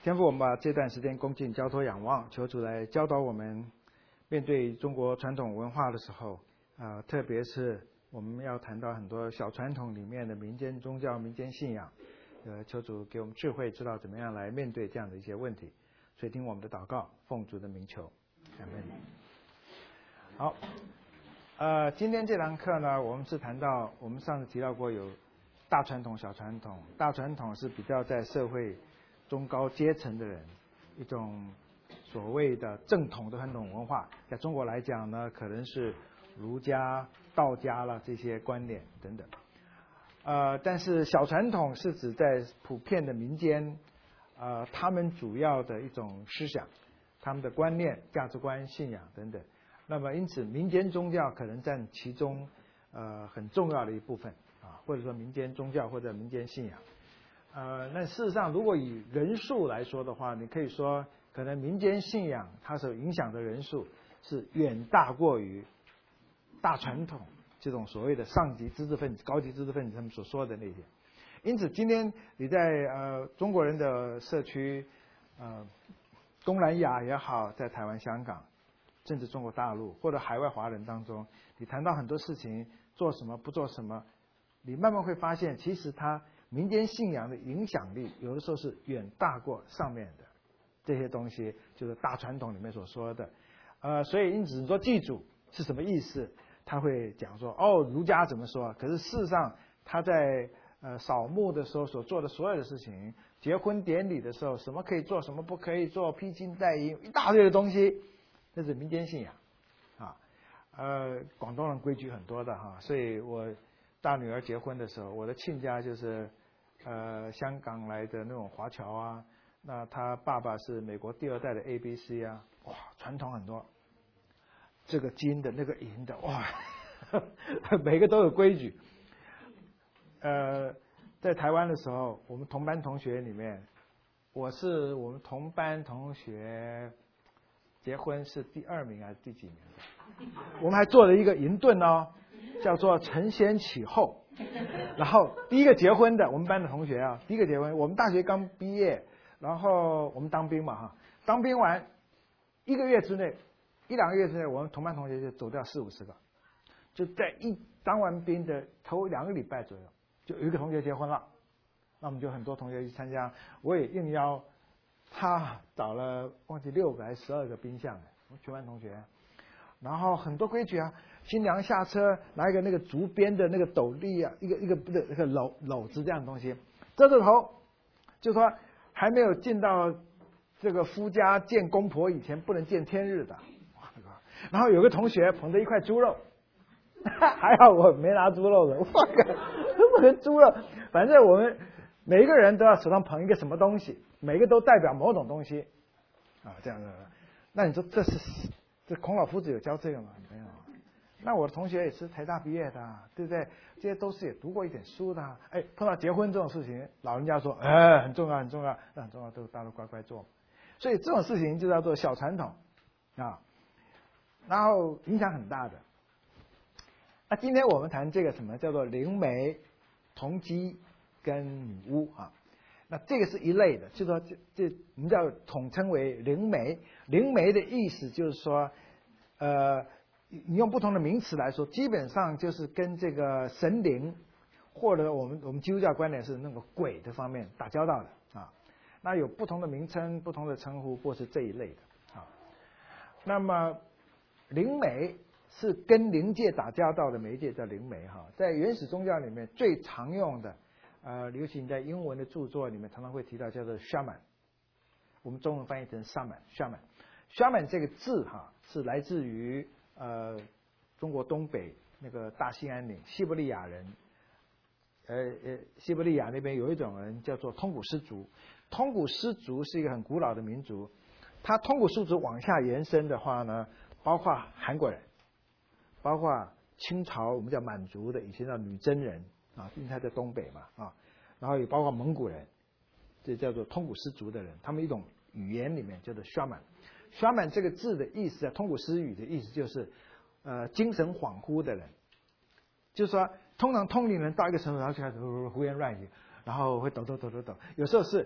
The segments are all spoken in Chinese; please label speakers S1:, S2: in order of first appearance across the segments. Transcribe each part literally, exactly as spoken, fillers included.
S1: 天父，我们把这段时间恭敬交托仰望，求主来教导我们，面对中国传统文化的时候，啊、呃，特别是我们要谈到很多小传统里面的民间宗教、民间信仰，呃，求主给我们智慧，知道怎么样来面对这样的一些问题。所以听我们的祷告，奉主的名求，阿们。好，呃，今天这堂课呢，我们是谈到我们上次提到过有大传统、小传统。大传统是比较在社会中高阶层的人，一种所谓的正统的传统文化，在中国来讲呢，可能是儒家、道家了这些观念等等。呃，但是小传统是指在普遍的民间，呃，他们主要的一种思想、他们的观念、价值观、信仰等等。那么，因此民间宗教可能占其中呃很重要的一部分啊，或者说民间宗教或者民间信仰。呃，那事实上，如果以人数来说的话，你可以说，可能民间信仰它所影响的人数是远大过于大传统这种所谓的上级知识分子、高级知识分子他们所说的那些。因此，今天你在呃中国人的社区，呃东南亚也好，在台湾、香港，甚至中国大陆或者海外华人当中，你谈到很多事情，做什么不做什么，你慢慢会发现，其实它民间信仰的影响力，有的时候是远大过上面的这些东西，就是大传统里面所说的。呃，所以因此你说祭祖是什么意思？他会讲说，哦，儒家怎么说？可是事实上，他在呃扫墓的时候所做的所有的事情，结婚典礼的时候，什么可以做，什么不可以做，披金戴银，一大堆的东西，那是民间信仰啊。呃，广东人规矩很多的哈，所以我大女儿结婚的时候，我的亲家就是呃香港来的那种华侨啊，那他爸爸是美国第二代的 A B C 啊，哇，传统很多，这个金的那个银的，哇，每个都有规矩。呃，在台湾的时候，我们同班同学里面，我是我们同班同学结婚是第二名还是第几名？我们还做了一个银盾哦，叫做承先启后。然后第一个结婚的，我们班的同学啊，第一个结婚，我们大学刚毕业，然后我们当兵嘛哈，当兵完一个月之内，一两个月之内，我们同班同学就走掉四五十个，就在一当完兵的头两个礼拜左右，就有一个同学结婚了，那我们就很多同学去参加，我也应邀，他找了忘记六个还是十二个宾相，我们全班同学。然后很多规矩啊，新娘下车拿一个那个竹编的那个斗笠啊，一个一个不是那个篓篓子这样的东西，遮着头，就说还没有进到这个夫家见公婆以前不能见天日的。然后有个同学捧着一块猪肉，还好我没拿猪肉的，我靠，这么个猪肉，反正我们每一个人都要手上捧一个什么东西，每个都代表某种东西啊，这样的。那你说这是？这孔老夫子有教这个吗？没有。那我的同学也是台大毕业的，对不对？这些都是也读过一点书的。哎，碰到结婚这种事情，老人家说，哎，很重要，很重要，那很重要，都大家都乖乖做。所以这种事情就叫做小传统啊，然后影响很大的。那今天我们谈这个什么叫做灵媒、同基跟女巫啊。那这个是一类的，就是说这这我们叫统称为灵媒。灵媒的意思就是说，呃，你用不同的名词来说，基本上就是跟这个神灵或者我们我们基督教观点是那个鬼的方面打交道的啊。那有不同的名称、不同的称呼，或是这一类的啊。那么灵媒是跟灵界打交道的媒介叫灵媒哈，在原始宗教里面最常用的。呃，尤其你在英文的著作里面常常会提到叫做 shaman， 我们中文翻译成 shaman。shaman，shaman 这个字哈是来自于呃中国东北那个大兴安岭西伯利亚人，呃呃西伯利亚那边有一种人叫做通古斯族，通古斯族是一个很古老的民族，它通古斯族往下延伸的话呢，包括韩国人，包括清朝我们叫满族的，以前叫女真人。啊，因为他在东北嘛，啊，然后也包括蒙古人，这叫做通古斯族的人，他们一种语言里面叫做 shaman。shaman 这个字的意思啊，通古斯语的意思就是，呃，精神恍惚的人，就是说，通常通灵人到一个程度，然后就开始胡言乱语，然后会抖抖抖抖抖，有时候是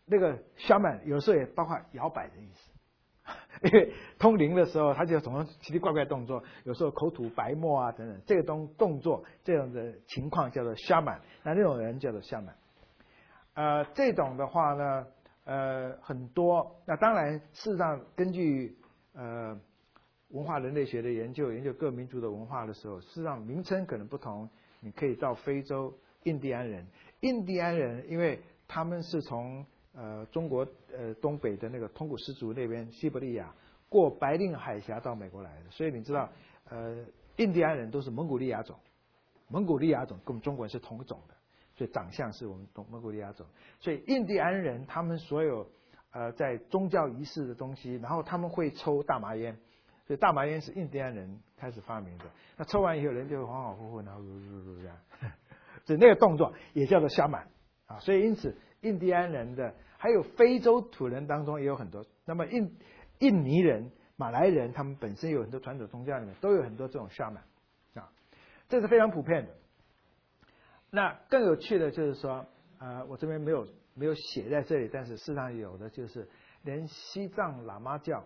S1: 那个 shaman 有时候也包括摇摆的意思。因为通灵的时候，他就总是奇奇怪怪动作，有时候口吐白沫啊等等，这个动动作这种的情况叫做 shaman， 那那种人叫做 shaman。呃，这种的话呢，呃，很多。那当然，事实上根据呃文化人类学的研究，研究各民族的文化的时候，事实上名称可能不同。你可以到非洲，印第安人，印第安人因为他们是从呃，中国呃东北的那个通古斯族那边西伯利亚过白令海峡到美国来的，所以你知道，呃，印第安人都是蒙古利亚种，蒙古利亚种跟我们中国人是同种的，所以长相是我们东蒙古利亚种，所以印第安人他们所有呃在宗教仪式的东西，然后他们会抽大麻烟，所以大麻烟是印第安人开始发明的。那抽完以后人就会恍恍惚惚，然后这样，所以那个动作也叫做shaman满啊，所以因此。印第安人的，还有非洲土人当中也有很多。那么印印尼人、马来人，他们本身有很多传统宗教里面都有很多这种shaman啊，这是非常普遍的。那更有趣的就是说，呃，我这边没有没有写在这里，但是事实上有的就是连西藏喇嘛教，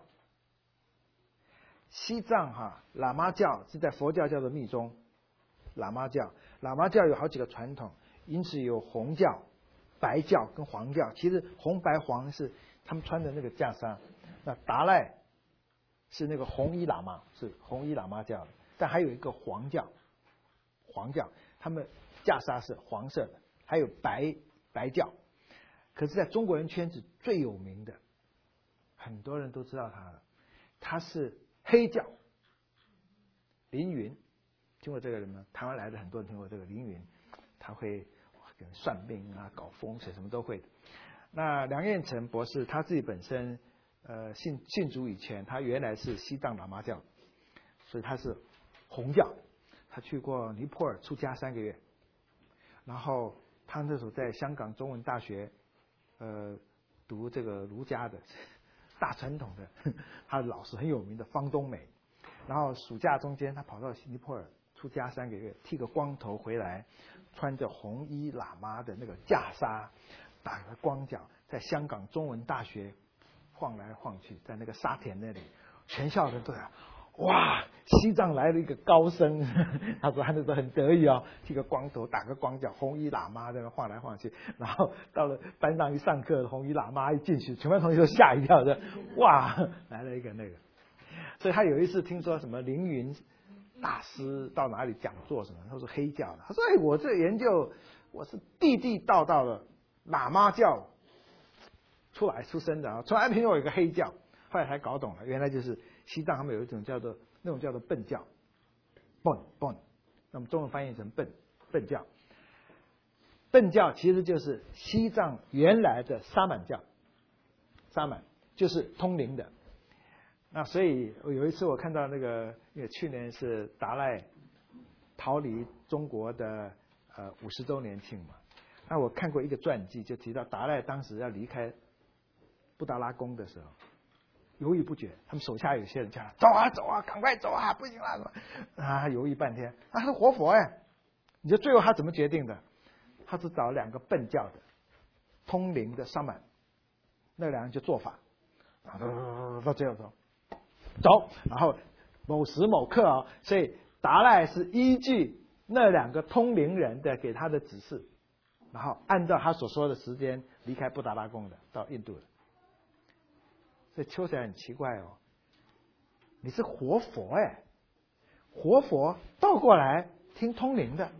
S1: 西藏哈喇嘛教是在佛教叫做密宗，喇嘛教，喇嘛教有好几个传统，因此有红教。白教跟黄教，其实红白黄是他们穿的那个袈裟。那达赖是那个红衣喇嘛，是红衣喇嘛教的，但还有一个黄教，黄教他们袈裟是黄色的，还有白白教。可是在中国人圈子最有名的，很多人都知道他了，他是黑教，凌云，听过这个人吗？台湾来的很多人听过这个凌云，他会。算命啊，搞风水什么都会的。那梁彦成博士他自己本身呃信信主以前，他原来是西藏喇嘛教，所以他是红教。他去过尼泊尔出家三个月，然后他那时候在香港中文大学呃读这个儒家的大传统的，他的老师很有名的方东美。然后暑假中间他跑到尼泊尔出家三个月，剃个光头回来。穿着红衣喇嘛的那个袈裟，打个光脚，在香港中文大学晃来晃去，在那个沙田那里，全校人都在，哇，西藏来了一个高僧，他说他那时候很得意哦，剃个光头，打个光脚，红衣喇嘛在那晃来晃去，然后到了班上一上课，红衣喇嘛一进去，全班同学都吓一跳的，哇，来了一个那个，所以他有一次听说什么凌云。大师到哪里讲座什么？他说黑教的。他说：“哎，我这研究我是地地道道的喇嘛教出来出身的啊，从来没有一个黑教。”后来才搞懂了，原来就是西藏他们有一种叫做那种叫做笨教，笨笨，那么中文翻译成笨笨教。笨教其实就是西藏原来的沙满教，沙满就是通灵的。那所以有一次我看到那个，因为去年是达赖逃离中国的呃五十周年庆嘛，那我看过一个传记，就提到达赖当时要离开布达拉宫的时候，犹豫不决，他们手下有些人叫他走啊走啊，赶快走啊，不行了，啊，他犹豫半天，啊，他是活佛哎，你说最后他怎么决定的？他是找两个笨教的通灵的沙满，那两人就做法，到最后说。走，然后某时某刻啊、哦，所以达赖是依据那两个通灵人的给他的指示，然后按照他所说的时间离开布达拉宫的，到印度的。所以丘起来很奇怪哦，你是活佛哎，活佛倒过来听通灵的，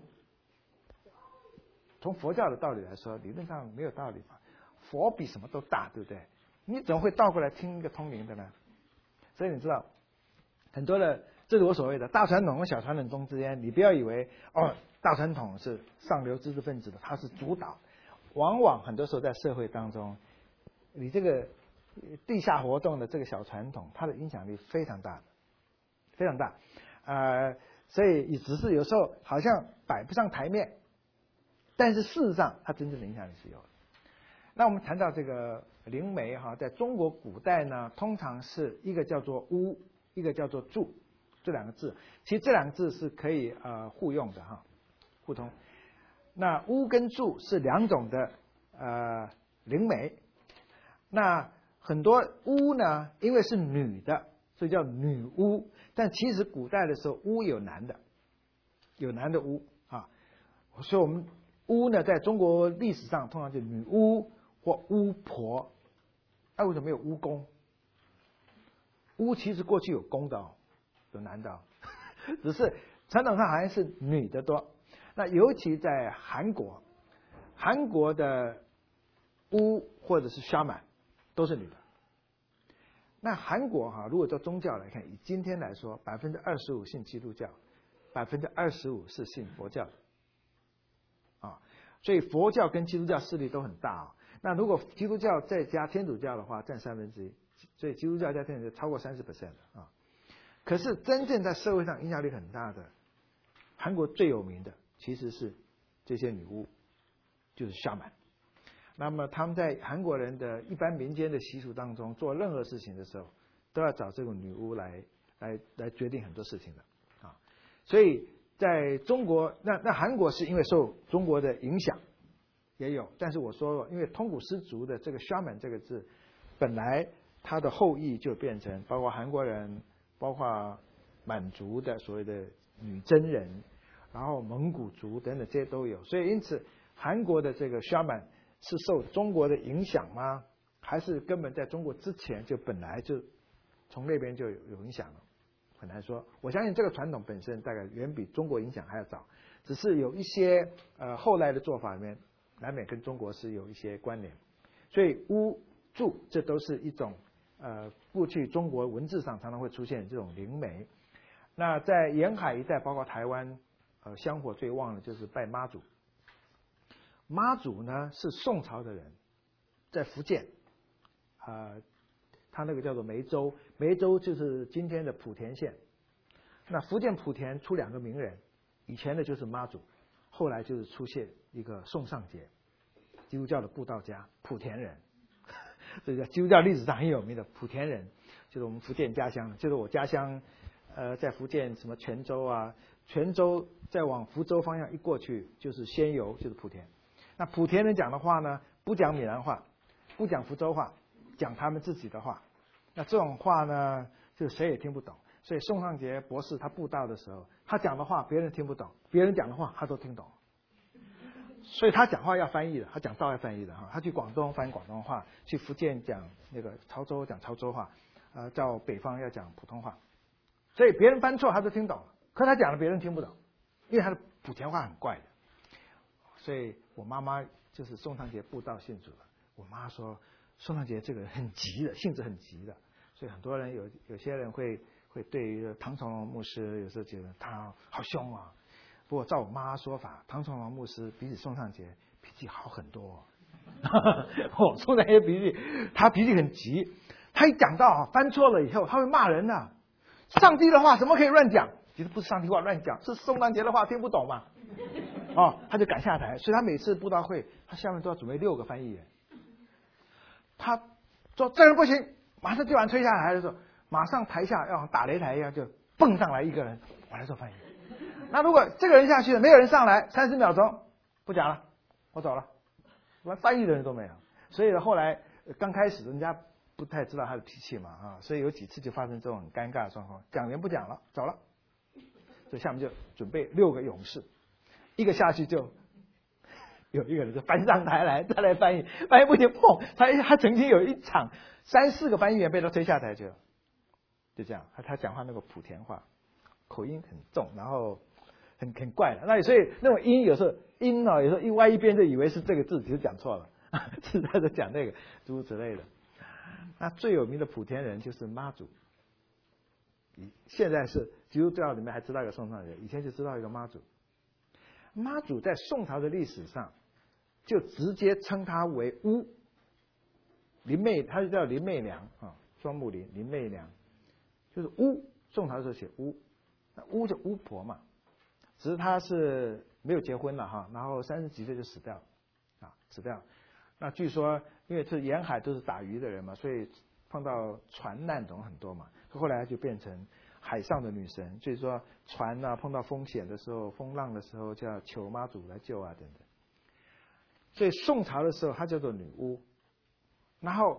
S1: 从佛教的道理来说，理论上没有道理嘛，佛比什么都大，对不对？你怎么会倒过来听一个通灵的呢？所以你知道，很多的，这是我所谓的大传统和小传统中之间，你不要以为哦，大传统是上流知识分子的，它是主导。往往很多时候在社会当中，你这个地下活动的这个小传统，它的影响力非常大，非常大。呃，所以也只是有时候好像摆不上台面，但是事实上它真正的影响力是有的。那我们谈到这个灵媒哈，在中国古代呢，通常是一个叫做巫，一个叫做祝，这两个字，其实这两个字是可以呃互用的哈，互通。那巫跟祝是两种的呃灵媒， 那很多巫呢，因为是女的，所以叫女巫。但其实古代的时候，巫有男的，有男的巫啊。所以我们巫呢，在中国历史上通常就女巫或巫婆。那为什么没有巫公？巫其实过去有公的哦，有男的哦，只是传统上好像是女的多。那尤其在韩国，韩国的巫或者是shaman都是女的。那韩国哈、啊，如果照宗教来看，以今天来说，百分之二十五信基督教，百分之二十五是信佛教的，啊，所以佛教跟基督教势力都很大啊。那如果基督教再加天主教的话，占三分之一，所以基督教加天主教超过三十 percent 的啊。可是真正在社会上影响力很大的，韩国最有名的其实是这些女巫，就是shaman。那么他们在韩国人的一般民间的习俗当中，做任何事情的时候，都要找这种女巫来来来决定很多事情的啊。所以在中国，那那韩国是因为受中国的影响也有，但是我说过，因为通古斯族的这个 shaman 这个字，本来它的后裔就变成包括韩国人，包括满族的所谓的女真人，然后蒙古族等等这些都有，所以因此韩国的这个 shaman 是受中国的影响吗？还是根本在中国之前就本来就从那边就有有影响了？很难说。我相信这个传统本身大概远比中国影响还要早，只是有一些呃后来的做法里面，难免跟中国是有一些关联。所以巫祝这都是一种呃过去中国文字上常常会出现这种灵媒。那在沿海一带，包括台湾，呃香火最旺的就是拜妈祖。妈祖呢是宋朝的人，在福建，啊、呃，他那个叫做梅州，梅州就是今天的莆田县。那福建莆田出两个名人，以前的就是妈祖，后来就是出现一个宋尚节，基督教的布道家，莆田人，这叫基督教历史上很有名的莆田人，就是我们福建家乡，就是我家乡，呃，在福建什么泉州啊，泉州再往福州方向一过去就是仙游，就是莆田。那莆田人讲的话呢，不讲闽南话，不讲福州话，讲他们自己的话。那这种话呢，就谁也听不懂。所以宋尚节博士他布道的时候，他讲的话别人听不懂，别人讲的话他都听懂。所以他讲话要翻译的，他讲道要翻译的哈。他去广东翻广东话，去福建讲那个潮州讲潮州话，呃，到北方要讲普通话。所以别人翻错他都听懂了，可他讲的别人听不懂，因为他的莆田话很怪的。所以我妈妈就是宋尚节布道信主了。我妈说宋尚节这个人很急的，性子很急的，所以很多人有有些人会会对于唐崇荣牧师有时候觉得他好凶啊。不过照我妈说法，唐崇荣牧师比起宋尚节脾气好很多。哦，宋尚节脾气他脾气很急，他一讲到啊翻错了以后，他会骂人的、啊。上帝的话怎么可以乱讲？其实不是上帝话乱讲，是宋尚节的话听不懂嘛。哦，他就赶下台，所以他每次布道会，他下面都要准备六个翻译员。他说这人不行，马上就完吹下台的时候，马上台下要打擂台一样，就蹦上来一个人，我来做翻译。那如果这个人下去了，没有人上来，三十秒钟不讲了，我走了，连翻译的人都没有。所以后来刚开始人家不太知道他的脾气嘛啊，所以有几次就发生这种很尴尬的状况，讲员不讲了，走了，所以下面就准备六个勇士。一个下去就有一个人就翻上台来，再来翻译，翻译不行，砰！他他曾经有一场三四个翻译员被他推下台去了，就这样。他他讲话那个莆田话，口音很重，然后很很怪的。那所以那种音有时候音哦，有时候一歪一边就以为是这个字，其实讲错了，是他在讲那个诸如此类的。那最有名的莆田人就是妈祖，现在是基督教里面还知道一个宋尚节，以前就知道一个妈祖。妈祖在宋朝的历史上，就直接称她为巫，林媚，她就叫林媚娘啊，双木林林媚娘，就是巫。宋朝的时候写巫，那巫就巫婆嘛，只是她是没有结婚了哈，然后三十几岁就死掉了啊，死掉了。那据说因为是沿海都是打鱼的人嘛，所以碰到船难总很多嘛，后来就变成海上的女神，所以说船啊碰到风险的时候，风浪的时候就要求妈祖来救啊等等。所以宋朝的时候她叫做女巫，然后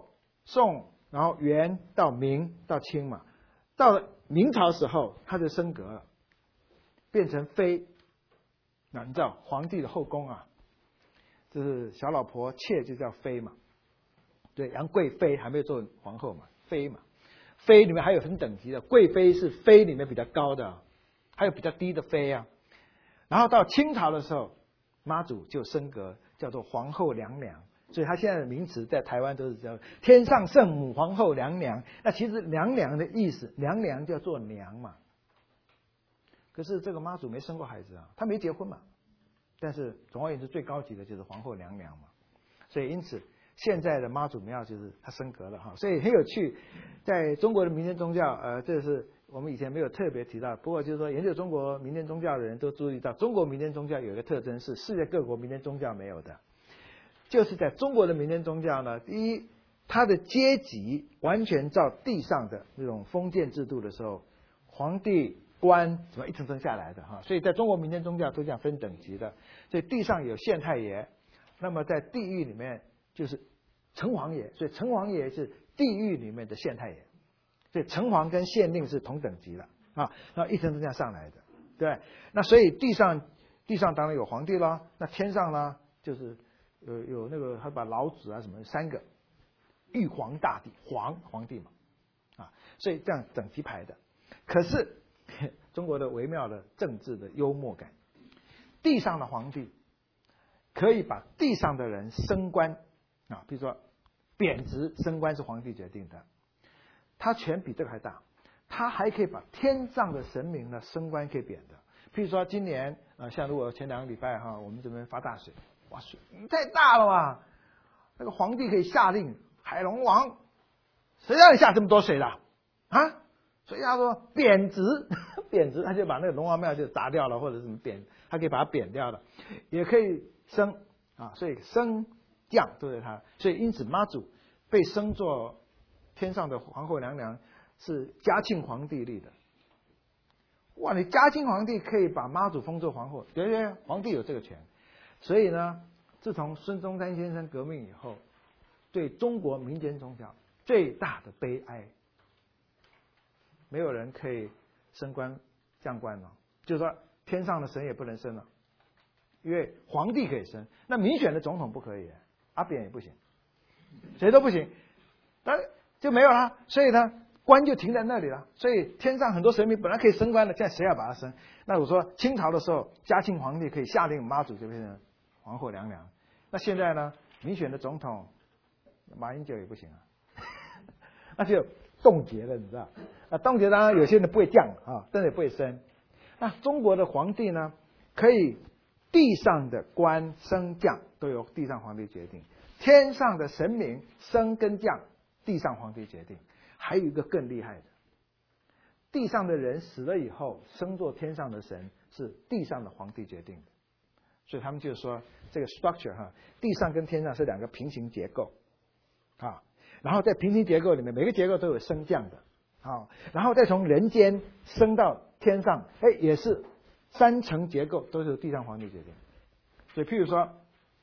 S1: 宋，然后元到明到清嘛，到了明朝时候，它就升格了，变成妃。那你知道皇帝的后宫啊，就是小老婆妾就叫妃嘛，对，杨贵妃还没有做皇后嘛，妃嘛，妃里面还有分等级的，贵妃是妃里面比较高的，还有比较低的妃啊。然后到清朝的时候，妈祖就升格，叫做皇后娘娘。所以他现在的名词在台湾都是叫天上圣母皇后娘娘。那其实娘娘的意思，娘娘叫做娘嘛。可是这个妈祖没生过孩子啊，她没结婚嘛。但是总而言之，最高级的就是皇后娘娘嘛。所以因此，现在的妈祖庙就是她升格了哈。所以很有趣，在中国的民间宗教，呃，这是我们以前没有特别提到。不过就是说，研究中国民间宗教的人都注意到，中国民间宗教有一个特征是世界各国民间宗教没有的。就是在中国的民间宗教呢，第一，它的阶级完全照地上的那种封建制度的时候，皇帝官什么一层层下来的哈，所以在中国民间宗教都这样分等级的。所以地上有县太爷，那么在地狱里面就是城隍爷，所以城隍爷是地狱里面的县太爷，所以城隍跟县令是同等级的啊，然后一层层这样上来的，对。那所以地上地上当然有皇帝啦，那天上呢就是。有有那个他把老子啊什么三个玉皇大帝皇皇帝嘛啊，所以这样整齐排的。可是中国的微妙的政治的幽默感，地上的皇帝可以把地上的人升官啊，比如说贬值升官是皇帝决定的，他权比这个还大，他还可以把天上的神明呢升官可以贬的。譬如说今年啊，像如果前两个礼拜哈，我们这边发大水。哇，水太大了嘛！那个皇帝可以下令，海龙王，谁让你下这么多水的啊？所以他说贬值，贬值，他就把那个龙王庙就砸掉了，或者什么贬，他可以把它贬掉了，也可以升啊，所以升降都是他。所以因此妈祖被升作天上的皇后娘娘，是嘉庆皇帝立的。哇，你嘉庆皇帝可以把妈祖封作皇后，对对，皇帝有这个权。所以呢，自从孙中山先生革命以后，对中国民间宗教最大的悲哀，没有人可以升官降官了，就是说天上的神也不能升了，因为皇帝可以升，那民选的总统不可以，阿扁也不行，谁都不行，那就没有了。所以呢，官就停在那里了。所以天上很多神明本来可以升官的，现在谁要把它升？那我说清朝的时候，嘉庆皇帝可以下令妈祖就变成皇后娘娘。那现在呢，民选的总统马英九也不行啊，那就冻结了，你知道？啊，冻结当然有些人不会降啊，但是也不会升。那中国的皇帝呢，可以地上的官升降都由地上皇帝决定，天上的神明升跟降，地上皇帝决定。还有一个更厉害的，地上的人死了以后升做天上的神，是地上的皇帝决定的。所以他们就说这个 structure 哈，地上跟天上是两个平行结构啊，然后在平行结构里面，每个结构都有升降的啊，然后再从人间升到天上，哎，也是三层结构都是由地上皇帝决定。所以譬如说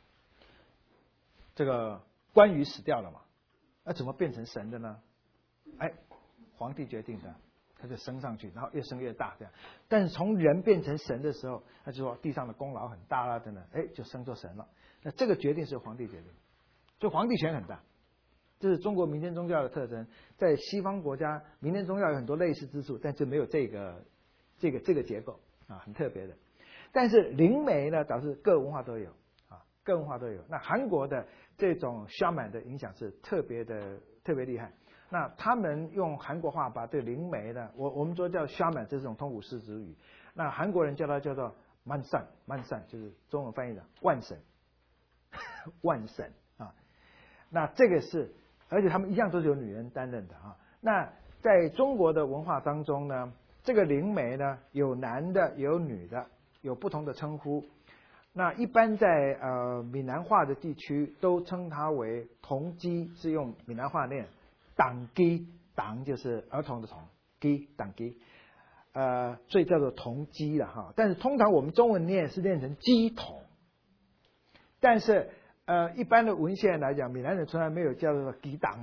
S1: 这个关羽死掉了嘛，那怎么变成神的呢？哎，皇帝决定的，他就升上去，然后越升越大这样。但是从人变成神的时候，他就说地上的功劳很大啦，等等，哎，就升做神了。那这个决定是皇帝决定，所以皇帝权很大。这是中国民间宗教的特征。在西方国家，民间宗教有很多类似之处，但是没有这个这个这个结构啊，很特别的。但是灵媒呢，倒是各文化都有啊，各文化都有。那韩国的这种 shaman 的影响是特别的特别厉害。那他们用韩国话把这灵媒呢，我我们说叫 shaman， 这是种通古斯之语。那韩国人叫它叫做万善，万善就是中文翻译的万神，万神啊。那这个是，而且他们一样都是由女人担任的啊。那在中国的文化当中呢，这个灵媒呢有男的有女的，有不同的称呼。那一般在呃闽南话的地区都称它为童姬，是用闽南话念。党姬，党就是儿童的童，姬党姬，呃，所以叫做童姬了哈。但是通常我们中文念是念成姬童，但是呃，一般的文献来讲，闽南人从来没有叫做姬党，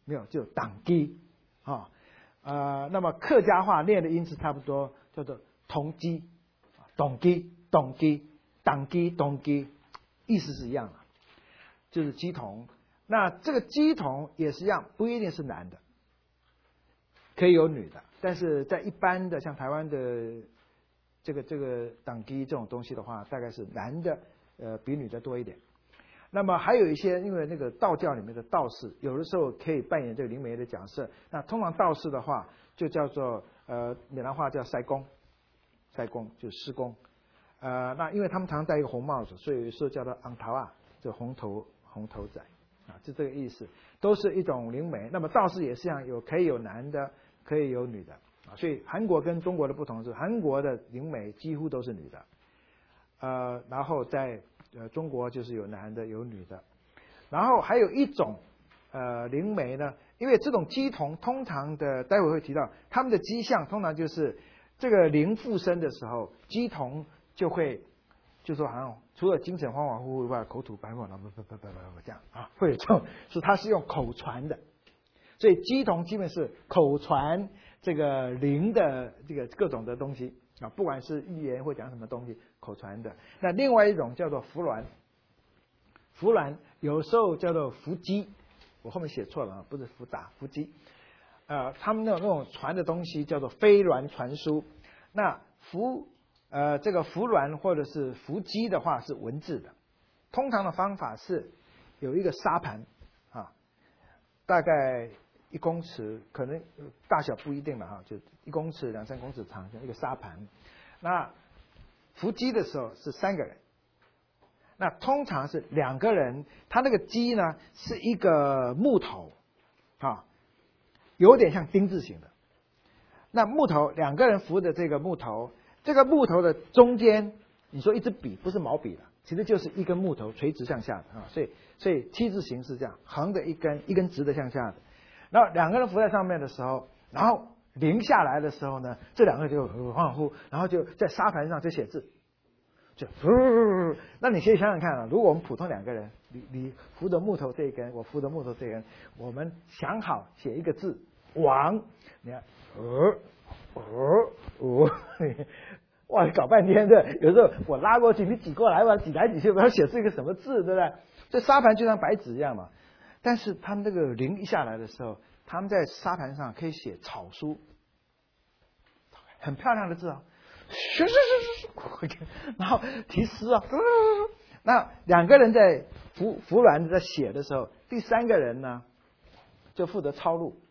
S1: 没有，就党基啊。呃，那么客家话念的音是差不多，叫做同基、董基、董基、党基、董基，意思是一样的，就是鸡同。那这个鸡同也是一样，不一定是男的，可以有女的，但是在一般的像台湾的这个这个党基这种东西的话，大概是男的呃比女的多一点。那么还有一些，因为那个道教里面的道士，有的时候可以扮演这个灵媒的角色。那通常道士的话，就叫做呃闽南话叫塞公，塞公就是施工。呃，那因为他们常戴一个红帽子，所以说叫做昂头啊，就红头红头仔啊，就这个意思，都是一种灵媒。那么道士也是一样，有可以有男的，可以有女的啊。所以韩国跟中国的不同是，韩国的灵媒几乎都是女的，呃，然后在呃，中国就是有男的有女的，然后还有一种呃灵媒呢，因为这种鸡同通常的，待会会提到他们的迹象，通常就是这个灵附身的时候，鸡同就会就说好像除了精神恍恍惚惚以外，口吐白沫，然后不不不不不这样啊，会有这种，是他是用口传的，所以鸡同基本是口传这个灵的这个各种的东西。啊，不管是预言或讲什么东西，口传的。那另外一种叫做伏鸾，伏鸾有时候叫做伏击，我后面写错了啊，不是伏打，伏击。呃，他们那种那种传的东西叫做飞鸾传书。那伏呃这个伏鸾或者是伏击的话是文字的，通常的方法是有一个沙盘啊，大概一公尺，可能大小不一定了哈，就一公尺两三公尺长，像一个沙盘。那伏击的时候是三个人，那通常是两个人，他那个击呢是一个木头啊，有点像丁字形的。那木头两个人扶的这个木头，这个木头的中间，你说一支笔不是毛笔了，其实就是一根木头垂直向下的啊，所以所以七字形是这样，横的一根，一根直的向下的。然后两个人浮在上面的时候，然后淋下来的时候呢，这两个人就恍恍惚，然后就在沙盘上就写字，就呼。那你可以想想看啊，如果我们普通两个人，你你扶着木头这一根，我扶着木头这一根，我们想好写一个字王，你看，呃呃呃，哇，搞半天的，有时候我拉过去，你挤过来吧，挤来挤去，我要写是一个什么字，对不对？这沙盘就像白纸一样嘛。但是他们这个灵一下来的时候，他们在沙盘上可以写草书，很漂亮的字啊，咻咻咻咻，然后题诗啊，那两个人在服服软在写的时候，第三个人呢就负责抄录，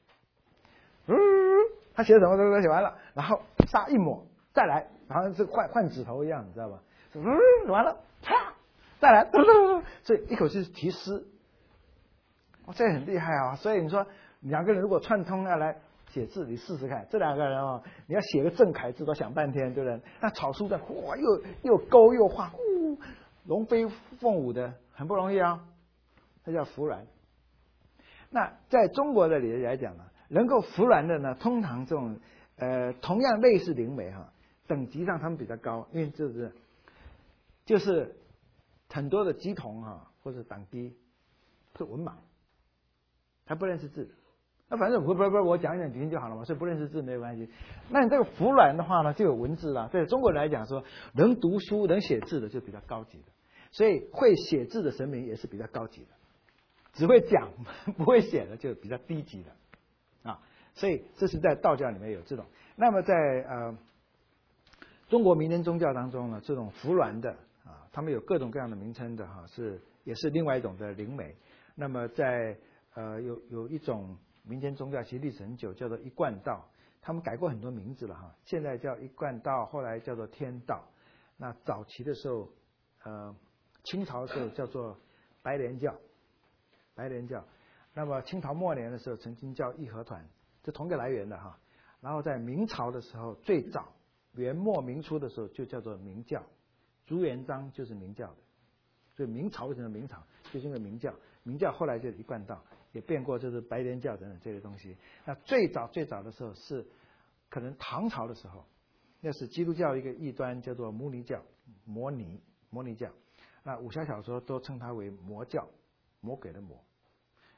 S1: 他写什么都写完了，然后沙一抹，再来，好像是换换指头一样，你知道吧？完了，啪，再来，所以一口气题诗。哦，这很厉害啊！所以你说两个人如果串通要来写字，你试试看，这两个人哦，你要写个正楷字都想半天，对不对？那草书的，哇，又又勾又画，呼，龙飞凤舞的，很不容易啊。它叫伏鸾。那在中国的里来讲呢，能够伏鸾的呢，通常这种呃同样类似灵媒哈，等级上他们比较高，因为就是就是很多的鸡同哈或者党基是文盲。他不认识字，那反正不不不，我讲一讲几听就好了嘛，所以不认识字没有关系。那你这个伏鸾的话呢，就有文字啦。对中国人来讲说，能读书能写字的就比较高级的，所以会写字的神明也是比较高级的，只会讲不会写的就比较低级的啊。所以这是在道教里面有这种。那么在呃中国民间宗教当中呢，这种伏鸾的啊，他们有各种各样的名称的哈，是也是另外一种的灵媒。那么在呃，有有一种民间宗教，其实历史很久，叫做一贯道，他们改过很多名字了哈。现在叫一贯道，后来叫做天道。那早期的时候，呃，清朝的时候叫做白莲教，白莲教。那么清朝末年的时候，曾经叫义和团，这同个来源的哈。然后在明朝的时候，最早元末明初的时候就叫做明教，朱元璋就是明教的。所以明朝为什么明朝，就是因为明教，明教后来就是一贯道。也变过，就是白莲教等等这些东西。那最早最早的时候是可能唐朝的时候，那是基督教一个异端叫做摩尼教，摩尼摩尼教。那武侠小说都称它为魔教，魔鬼的魔。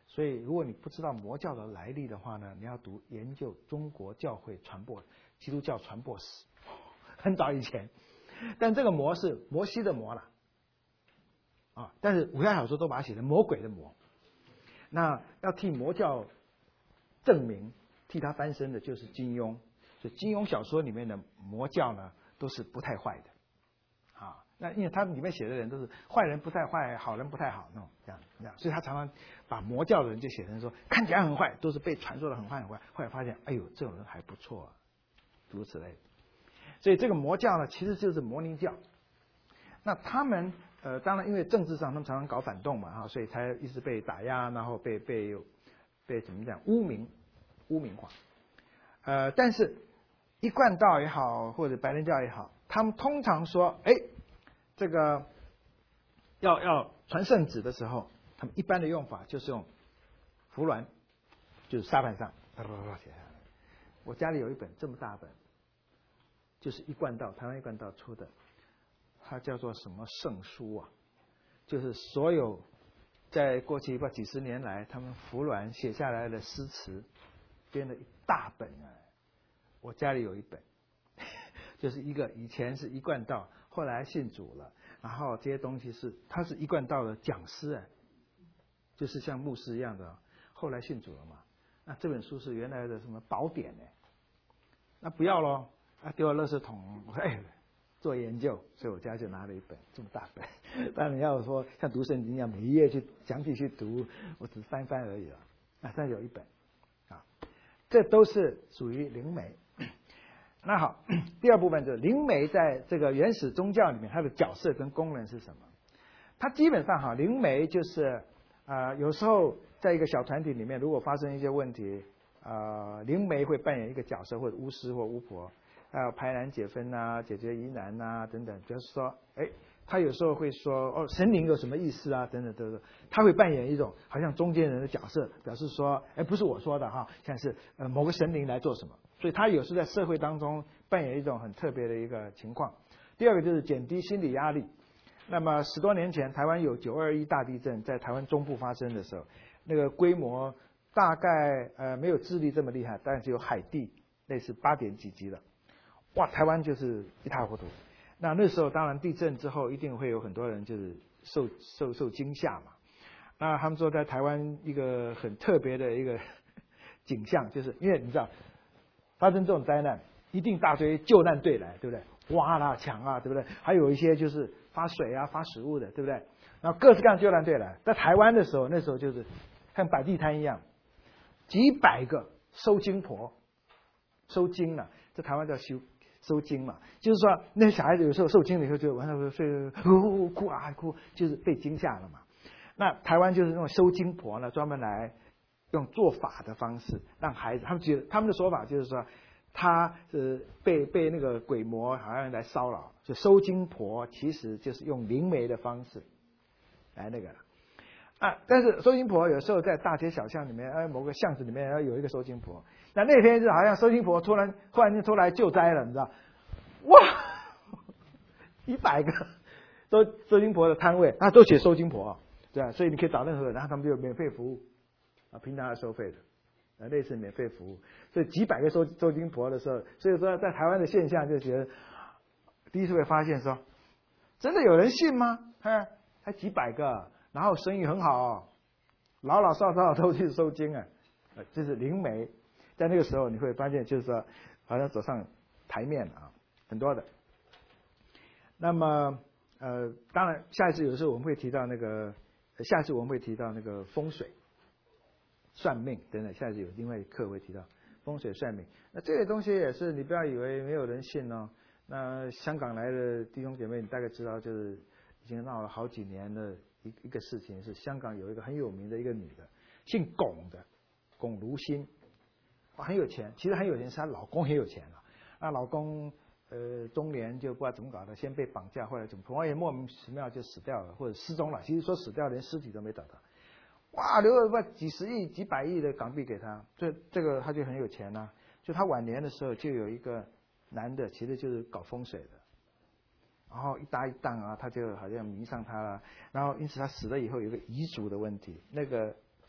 S1: 所以如果你不知道魔教的来历的话呢，你要读研究中国教会传播基督教传播史，很早以前。但这个魔是摩西的魔了啊，但是武侠小说都把它写成魔鬼的魔。那要替魔教证明，替他翻身的就是金庸。所以金庸小说里面的魔教呢，都是不太坏的啊。那因为他里面写的人都是坏人不太坏，好人不太好那种这样这样，所以他常常把魔教的人就写成说看起来很坏，都是被传说的很坏很坏。后来发现，哎呦，这种人还不错啊，诸如此类的。所以这个魔教呢，其实就是摩尼教。那他们呃，当然因为政治上他们常常搞反动嘛哈，所以才一直被打压，然后被被被怎么讲污名污名化。呃，但是一贯道也好，或者白莲教也好，他们通常说，哎，这个要要传圣旨的时候，他们一般的用法就是用符鸾，就是沙盘上啪啪啪写下来。我家里有一本这么大本，就是一贯道台湾一贯道出的，它叫做什么圣书啊？就是所有在过去不几十年来，他们符鸾写下来的诗词，编了一大本啊。我家里有一本，就是一个以前是一贯道，后来信主了，然后这些东西是他是一贯道的讲师啊，就是像牧师一样的，后来信主了嘛。那这本书是原来的什么宝典呢？那不要咯，啊丢到垃圾桶。我说哎，做研究，所以我家就拿了一本这么大本。当然你要说像读圣经一样，每一页去详细去读，我只翻翻而已了。啊，但有一本啊，这都是属于灵媒。那好，第二部分就是灵媒在这个原始宗教里面，它的角色跟功能是什么？它基本上哈，灵媒就是啊、呃，有时候在一个小团体里面，如果发生一些问题，呃，灵媒会扮演一个角色，或者巫师或巫婆，还有排难解纷啊、解决疑难啊等等。就是说，哎，他有时候会说，哦，神灵有什么意思啊？等等等等，他会扮演一种好像中间人的角色，表示说，哎，不是我说的哈，像是呃某个神灵来做什么。所以他有时在社会当中扮演一种很特别的一个情况。第二个就是减低心理压力。那么十多年前，台湾有九二一大地震在台湾中部发生的时候，那个规模大概呃没有智利这么厉害，但是有海地类似八点几级的，哇，台湾就是一塌糊涂。那那时候当然地震之后一定会有很多人就是受受受惊吓嘛。那他们说在台湾一个很特别的一个景象，就是因为你知道。发生这种灾难，一定大堆救难队来，对不对？挖啦、抢啊，对不对？还有一些就是发水啊、发食物的，对不对？然后各式各样救难队来。在台湾的时候，那时候就是像摆地摊一样，几百个收金婆，收金了、啊，在台湾叫收收金嘛，就是说那些小孩子有时候受惊了以后就晚上睡，呜哭啊哭，就是被惊吓了嘛。那台湾就是那种收金婆呢，专门来。用做法的方式让孩子，他们觉得他们的说法就是说，他呃被被那个鬼魔好像来骚扰，就收金婆其实就是用灵媒的方式来那个啊。但是收金婆有时候在大街小巷里面，哎某个巷子里面有一个收金婆，那那天是好像收金婆突然忽然间出来救灾了，你知道？哇，一百个收收金婆的摊位啊，都写收金婆，对啊，所以你可以找任何人，然后他们就有免费服务。啊，平常要收费的，呃，类似免费服务，所以几百个收收金婆的时候，所以说在台湾的现象就觉得，第一次会发现说，真的有人信吗？哎，还几百个，然后生意很好、哦，老老少少都去收金啊，呃，这是灵媒，在那个时候你会发现，就是说好像走上台面了啊，很多的。那么呃，当然下一次有时候我们会提到那个，下一次我们会提到那个风水。算命等等，下一次有另外一课会提到风水算命。那这些东西也是，你不要以为没有人信哦。那香港来的弟兄姐妹，你大概知道，就是已经闹了好几年的一一个事情，是香港有一个很有名的一个女的，姓龚的，龚如心，哇，很有钱。其实很有钱，是她老公很有钱了。那老公呃中年就不知道怎么搞的，先被绑架，后来怎么，后来也莫名其妙就死掉了，或者失踪了。其实说死掉，连尸体都没找到。哇，留了不几十亿、几百亿的港币给他，这这个他就很有钱呐、啊。就他晚年的时候，就有一个男的，其实就是搞风水的，然后一搭一档啊，他就好像迷上他了。然后因此他死了以后，有个遗嘱的问题，那个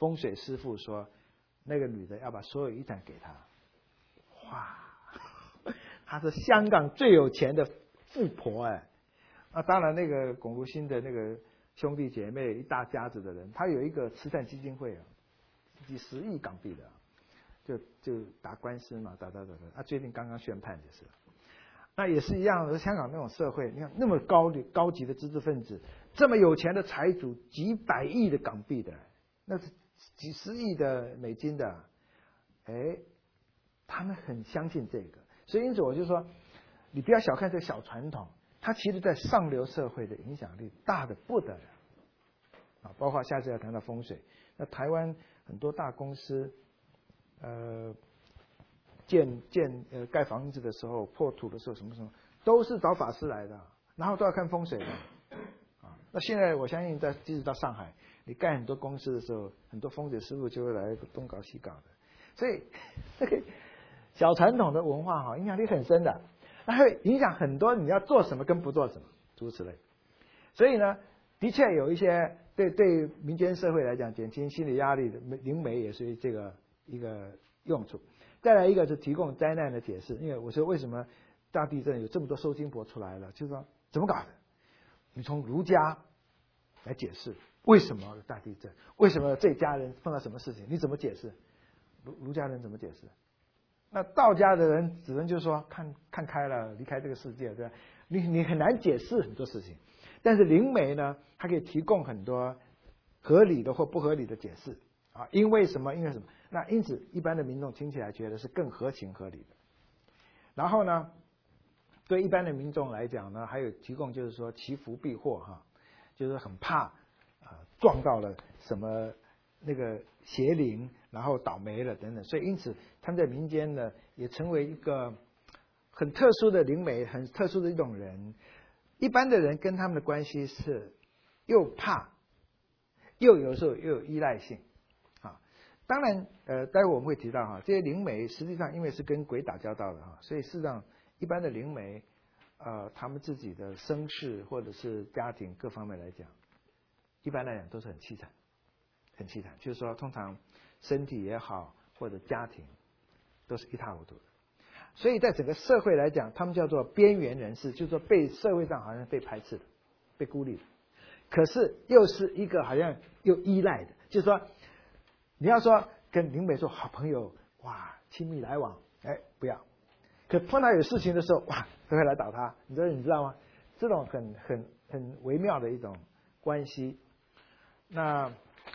S1: 风水师傅说，那个女的要把所有遗产给他。哇，她是香港最有钱的富婆哎。那当然，那个龚如心的那个兄弟姐妹一大家子的人，他有一个慈善基金会啊，几十亿港币的，就就打官司嘛，打打打打，啊，最近刚刚宣判就是。那也是一样的，香港那种社会，你看那么高的高级的知识分子，这么有钱的财主，几百亿的港币的，那是几十亿的美金的，哎，他们很相信这个，所以因此我就说，你不要小看这个小传统，它其实在上流社会的影响力大的不得了啊！包括下次要谈到风水，那台湾很多大公司，呃。建建呃盖房子的时候破土的时候什么什么都是找法师来的，然后都要看风水的啊。那现在我相信在即使到上海，你盖很多公司的时候，很多风水师傅就会来东搞西搞的。所以这个小传统的文化哈影响力很深的，那会影响很多你要做什么跟不做什么诸如此类。所以呢，的确有一些对对民间社会来讲减轻心理压力的灵媒也是这个一个用处。再来一个是提供灾难的解释，因为我说为什么大地震有这么多收金婆出来了，就是说怎么搞的？你从儒家来解释为什么大地震，为什么这家人碰到什么事情，你怎么解释？儒儒家人怎么解释？那道家的人只能就是说看看开了，离开这个世界，对吧？你你很难解释很多事情，但是灵媒呢，它可以提供很多合理的或不合理的解释啊，因为什么？因为什么？那因此，一般的民众听起来觉得是更合情合理的。然后呢，对一般的民众来讲呢，还有提供就是说祈福避祸哈，就是很怕啊、呃、撞到了什么那个邪灵，然后倒霉了等等。所以因此，他们在民间呢也成为一个很特殊的灵媒，很特殊的一种人。一般的人跟他们的关系是又怕，又有时候又有依赖性。当然，呃，待会我们会提到哈，这些灵媒实际上因为是跟鬼打交道的哈，所以事实上一般的灵媒，呃，他们自己的身世或者是家庭各方面来讲，一般来讲都是很凄惨，很凄惨。就是说，通常身体也好或者家庭都是一塌糊涂的。所以在整个社会来讲，他们叫做边缘人士，就是说被社会上好像被排斥的、被孤立的，可是又是一个好像又依赖的，就是说。你要说跟灵媒做好朋友，哇，亲密来往，哎，不要。可碰到有事情的时候，哇，都会来找他，你知道你知道吗？这种很很很微妙的一种关系。那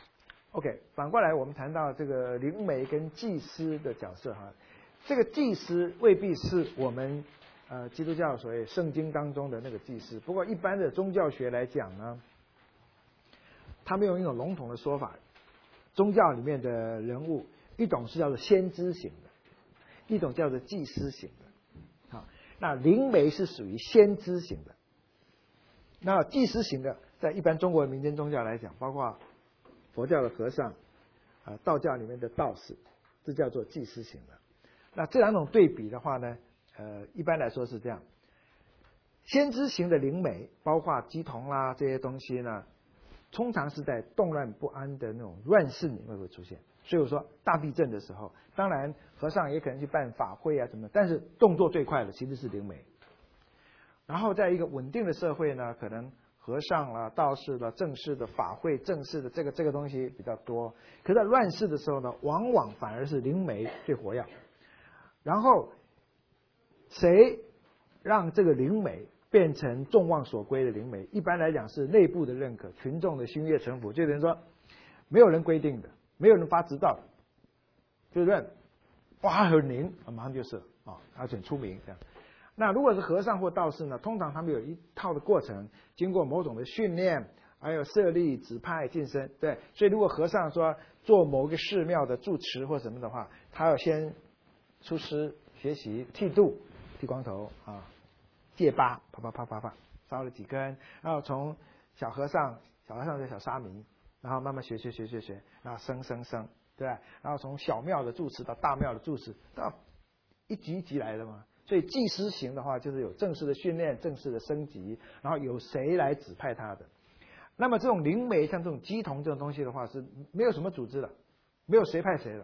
S1: OK， 反过来我们谈到这个灵媒跟祭司的角色哈，这个祭司未必是我们呃基督教所谓圣经当中的那个祭司，不过一般的宗教学来讲呢，他们用一种笼统的说法。宗教里面的人物，一种是叫做先知型的，一种叫做祭司型的。好，那灵媒是属于先知型的。那祭司型的，在一般中国民间宗教来讲，包括佛教的和尚，啊，道教里面的道士，这叫做祭司型的。那这两种对比的话呢，呃，一般来说是这样：先知型的灵媒，包括乩童啦这些东西呢。通常是在动乱不安的那种乱世里面会出现，所以我说大地震的时候，当然和尚也可能去办法会啊什么，但是动作最快的其实是灵媒。然后在一个稳定的社会呢，可能和尚啦、道士啦、正式的法会、正式的这个这个东西比较多。可是在乱世的时候呢，往往反而是灵媒最活跃。然后谁让这个灵媒变成众望所归的灵媒，一般来讲是内部的认可，群众的心悦诚服，就等于说没有人规定的，没有人发执照的，就认哇很灵，马上就是啊，而且出名这样。那如果是和尚或道士呢，通常他们有一套的过程，经过某种的训练，还有设立、指派、晋升，对。所以如果和尚说做某个寺庙的住持或什么的话，他要先出师学习剃度、剃光头啊。戒疤，啪啪啪啪啪，烧了几根，然后从小和尚，小和尚叫小沙弥，然后慢慢学学学学学，然后升升升，对吧？然后从小庙的住持到大庙的住持，到一级一级来的嘛。所以祭司型的话，就是有正式的训练、正式的升级，然后有谁来指派他的。 那么这种灵媒像这种乩童这种东西的话，是没有什么组织的，没有谁派谁的，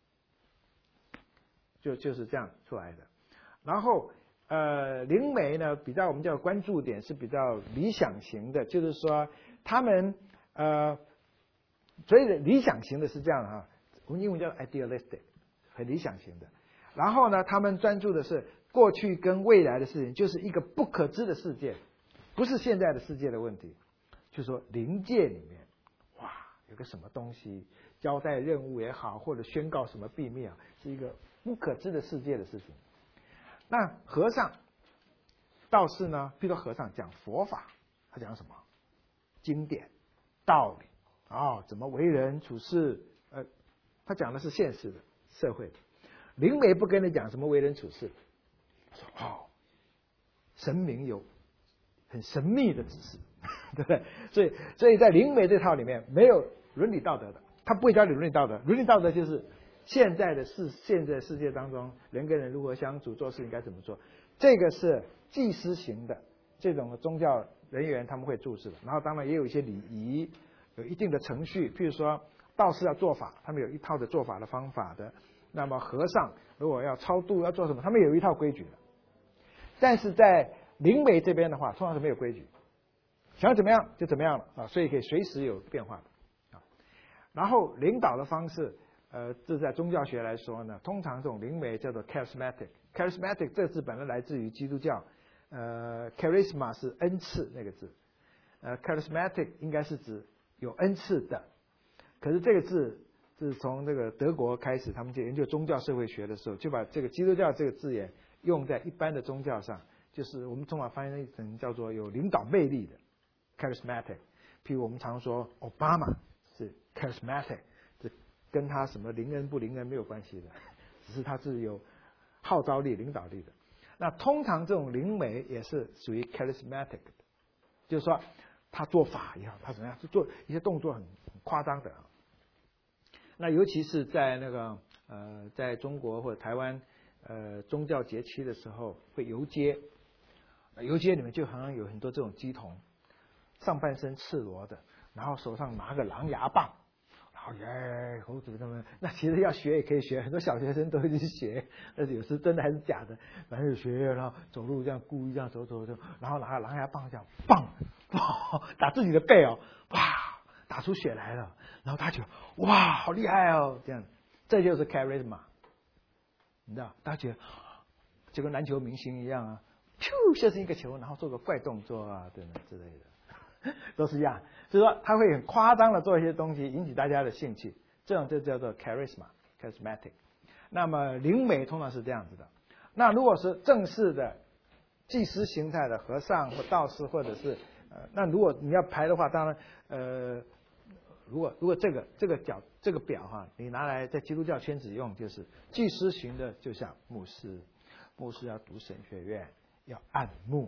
S1: 就就是这样出来的。然后呃，灵媒呢比较我们叫关注点是比较理想型的，就是说他们呃，所以理想型的是这样的哈，我们英文叫 idealistic， 很理想型的。然后呢，他们专注的是过去跟未来的事情，就是一个不可知的世界，不是现在的世界的问题。就是说灵界里面，哇，有个什么东西交代任务也好，或者宣告什么秘密啊，是一个不可知的世界的事情。那和尚、道士呢？比如说和尚讲佛法，他讲什么？经典、道理啊、哦，怎么为人处事？呃，他讲的是现实的社会的。灵媒不跟你讲什么为人处事，说哦，神明有很神秘的指示，对不对？所以，所以在灵媒这套里面没有伦理道德的，他不会教你伦理道德。伦理道德就是现在的世现在世界当中，人跟人如何相处，做事应该怎么做。这个是祭司型的这种宗教人员他们会注释的。然后当然也有一些礼仪，有一定的程序，譬如说道士要做法，他们有一套的做法的方法的。那么和尚如果要超度要做什么，他们有一套规矩的。但是在灵媒这边的话，通常是没有规矩，想怎么样就怎么样了啊，所以可以随时有变化的啊。然后领导的方式，呃，这在宗教学来说呢，通常这种灵媒叫做 charismatic。charismatic 这个字本来来自于基督教，呃 ，charisma 是恩赐那个字，呃 ，charismatic 应该是指有恩赐的，可是这个字。是从这个德国开始，他们就研究宗教社会学的时候，就把这个基督教这个字眼用在一般的宗教上，就是我们通常翻译成叫做有领导魅力的 charismatic。譬如我们常说奥巴马是 charismatic， 这跟他什么灵恩不灵恩没有关系的，只是他是有号召力、领导力的。那通常这种灵媒也是属于 charismatic 的，就是说他做法也好，他怎么样，就做一些动作很很夸张的。那尤其是在那个呃，在中国或者台湾呃宗教节期的时候，会游街，游街里面就好像有很多这种乩童，上半身赤裸的，然后手上拿个狼牙棒，然后耶猴子他们，那其实要学也可以学，很多小学生都会去学，但是有时真的还是假的，反正有学，然后走路这样故意这样走走走，然后拿个狼牙棒这样棒，哇，打自己的背哦，哇，打出血来了。然后他就哇，好厉害哦！这样，这就是 charisma， 你知道？大家觉得就跟篮球明星一样啊，咻射进一个球，然后做个怪动作啊，等等之类的，都是一样。就是说，他会很夸张的做一些东西，引起大家的兴趣，这种就叫做 charisma，charismatic。那么灵媒通常是这样子的。那如果是正式的祭司形态的和尚或道士，或者是呃，那如果你要排的话，当然呃。如果如果这个这个表这个表哈，你拿来在基督教圈子用，就是祭司型的，就像牧师，牧师要读神学院，要按牧。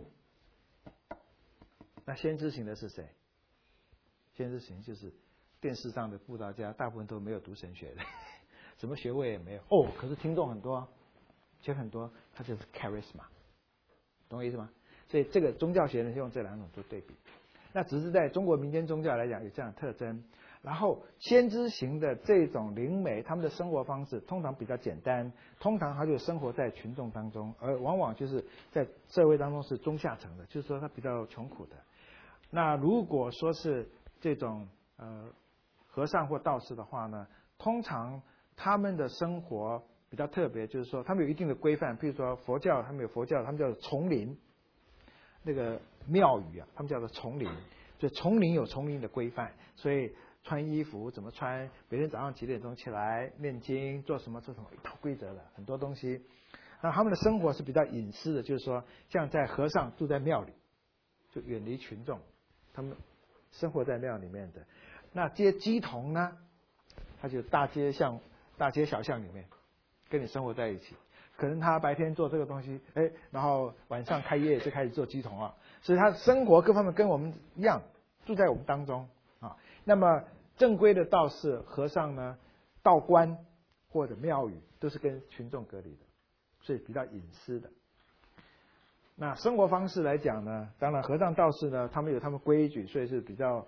S1: 那先知型的是谁？先知型就是电视上的布道家，大部分都没有读神学的，什么学位也没有。哦，可是听众很多，学很多，他就是 charisma， 懂我意思吗？所以这个宗教学呢，用这两种做对比。那只是在中国民间宗教来讲有这样的特征。然后先知型的这种灵媒，他们的生活方式通常比较简单，通常他就生活在群众当中，而往往就是在社会当中是中下层的，就是说他比较穷苦的。那如果说是这种呃和尚或道士的话呢，通常他们的生活比较特别，就是说他们有一定的规范，譬如说佛教，他们有佛教，他们叫做丛林，那个庙宇啊，他们叫做丛林，所以丛林有丛林的规范，所以穿衣服怎么穿，每天早上几点钟起来念经，做什么做什么，一套规则的很多东西。那他们的生活是比较隐私的，就是说像在和尚住在庙里，就远离群众，他们生活在庙里面的。那这些乩童呢，他就大街巷大街小巷里面跟你生活在一起，可能他白天做这个东西，哎，然后晚上开业就开始做乩童了，所以他生活各方面跟我们一样，住在我们当中啊。那么正规的道士、和尚呢，道观或者庙宇都是跟群众隔离的，所以比较隐私的。那生活方式来讲呢，当然和尚道士呢，他们有他们规矩，所以是比较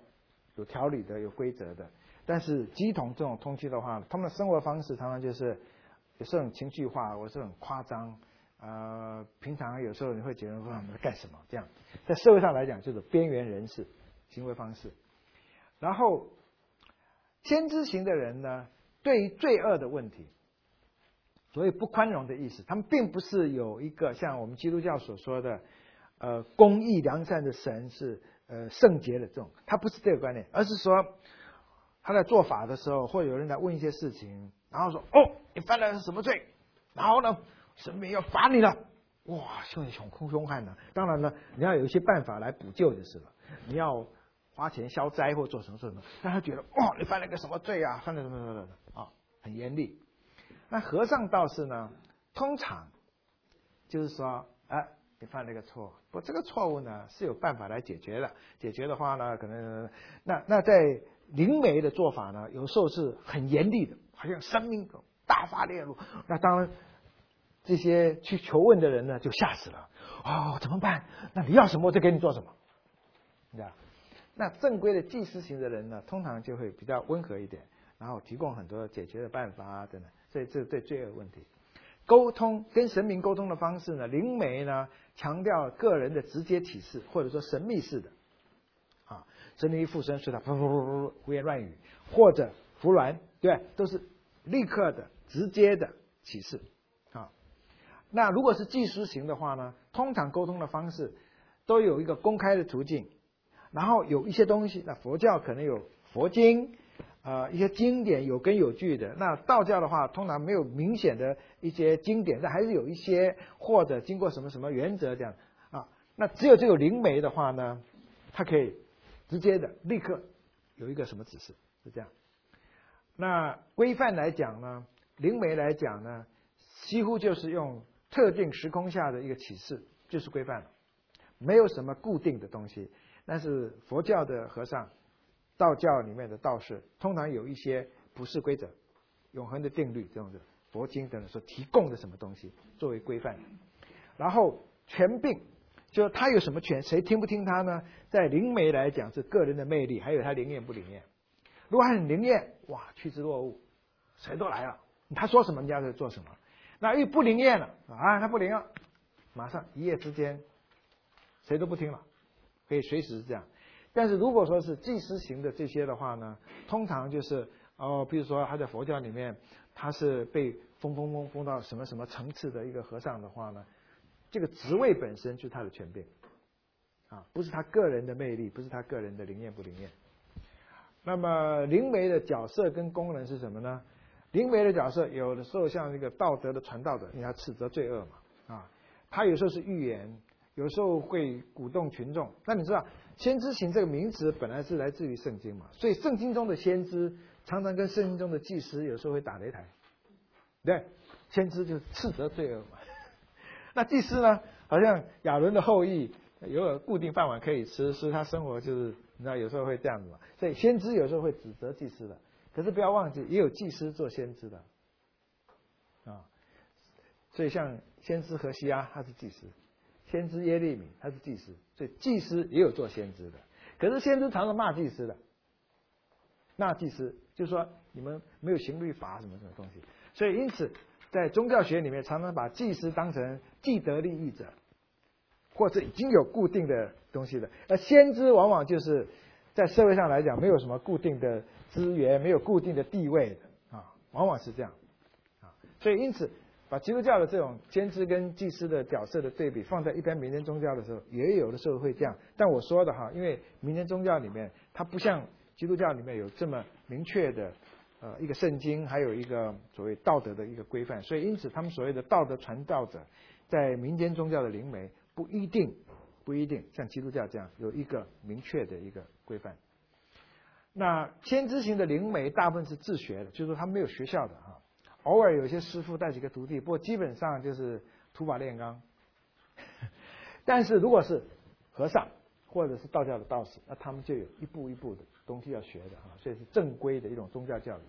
S1: 有条理的、有规则的。但是乩童这种通缉的话，他们的生活方式常常就是有时候很情绪化，有时候很夸张。呃，平常有时候你会觉得说他们在干什么？这样，在社会上来讲就是边缘人士行为方式。然后，先知型的人呢，对于罪恶的问题，所谓不宽容的意思，他们并不是有一个像我们基督教所说的，呃，公义良善的神是呃圣洁的这种，他不是这个观念，而是说他在做法的时候，或有人来问一些事情，然后说哦，你犯了什么罪？然后呢？神明要罚你了，哇，凶凶凶悍的。当然了，你要有一些办法来补救就是了。你要花钱消灾或做什么什么，让他觉得哦，你犯了个什么罪啊？犯了什么什么什么啊，很严厉。那和尚道士呢，通常就是说，哎，你犯了一个错，不，这个错误呢是有办法来解决的。解决的话呢，可能那那在灵媒的做法呢，有时候是很严厉的，好像生命大发烈怒。那当然。这些去求问的人呢，就吓死了。哦，怎么办？那你要什么，我就给你做什么。对吧？那正规的祭司型的人呢，通常就会比较温和一点，然后提供很多解决的办法啊等等。所以这对罪恶问题，沟通跟神明沟通的方式呢，灵媒呢强调个人的直接启示，或者说神秘式的啊，神灵一附身，随他噗噗噗噗胡言乱语，或者服软，对，都是立刻的、直接的启示。那如果是祭司型的话呢，通常沟通的方式都有一个公开的途径，然后有一些东西，那佛教可能有佛经，呃，一些经典有根有据的。那道教的话，通常没有明显的一些经典，但还是有一些或者经过什么什么原则这样啊。那只有这个灵媒的话呢，它可以直接的立刻有一个什么指示，是这样。那规范来讲呢，灵媒来讲呢，几乎就是用特定时空下的一个启示就是规范了，没有什么固定的东西。但是佛教的和尚、道教里面的道士，通常有一些普世规则、永恒的定律这种的佛经等等所提供的什么东西作为规范。然后权柄，就他有什么权，谁听不听他呢？在灵媒来讲是个人的魅力，还有他灵验不灵验。如果他很灵验，哇，趋之若鹜，谁都来了，他说什么人家就做什么。那一不灵验了啊，他不灵了，马上一夜之间谁都不听了，可以随时这样。但是如果说是祭司型的这些的话呢，通常就是哦，比如说他在佛教里面他是被封封封封到什么什么层次的一个和尚的话呢，这个职位本身就是他的权柄啊，不是他个人的魅力，不是他个人的灵验不灵验。那么灵媒的角色跟功能是什么呢？灵媒的角色有的时候像这个道德的传道者，你要斥责罪恶嘛啊，他有时候是预言，有时候会鼓动群众。那你知道先知型这个名词本来是来自于圣经嘛，所以圣经中的先知常常跟圣经中的祭司有时候会打擂台，对，先知就是斥责罪恶嘛。那祭司呢，好像亚伦的后裔有了固定饭碗可以吃，所以他生活就是你知道有时候会这样子嘛，所以先知有时候会指责祭司的。可是不要忘记，也有祭司做先知的啊。所以像先知何西阿他是祭司，先知耶利米他是祭司，所以祭司也有做先知的。可是先知常常骂祭司的，骂祭司就是说你们没有行律法什么什么东西。所以因此在宗教学里面常常把祭司当成既得利益者，或者已经有固定的东西的。而先知往往就是在社会上来讲没有什么固定的资源，没有固定的地位的啊，往往是这样啊。所以因此把基督教的这种先知跟祭司的角色的对比放在一般民间宗教的时候，也有的时候会这样。但我说的哈，因为民间宗教里面它不像基督教里面有这么明确的呃一个圣经，还有一个所谓道德的一个规范，所以因此他们所谓的道德传道者在民间宗教的灵媒不一定不一定像基督教这样有一个明确的一个规范。那先知型的灵媒大部分是自学的，就是说他没有学校的哈，偶尔有些师傅带几个徒弟，不过基本上就是土法炼钢。但是如果是和尚或者是道教的道士，那他们就有一步一步的东西要学的哈，所以是正规的一种宗教教育。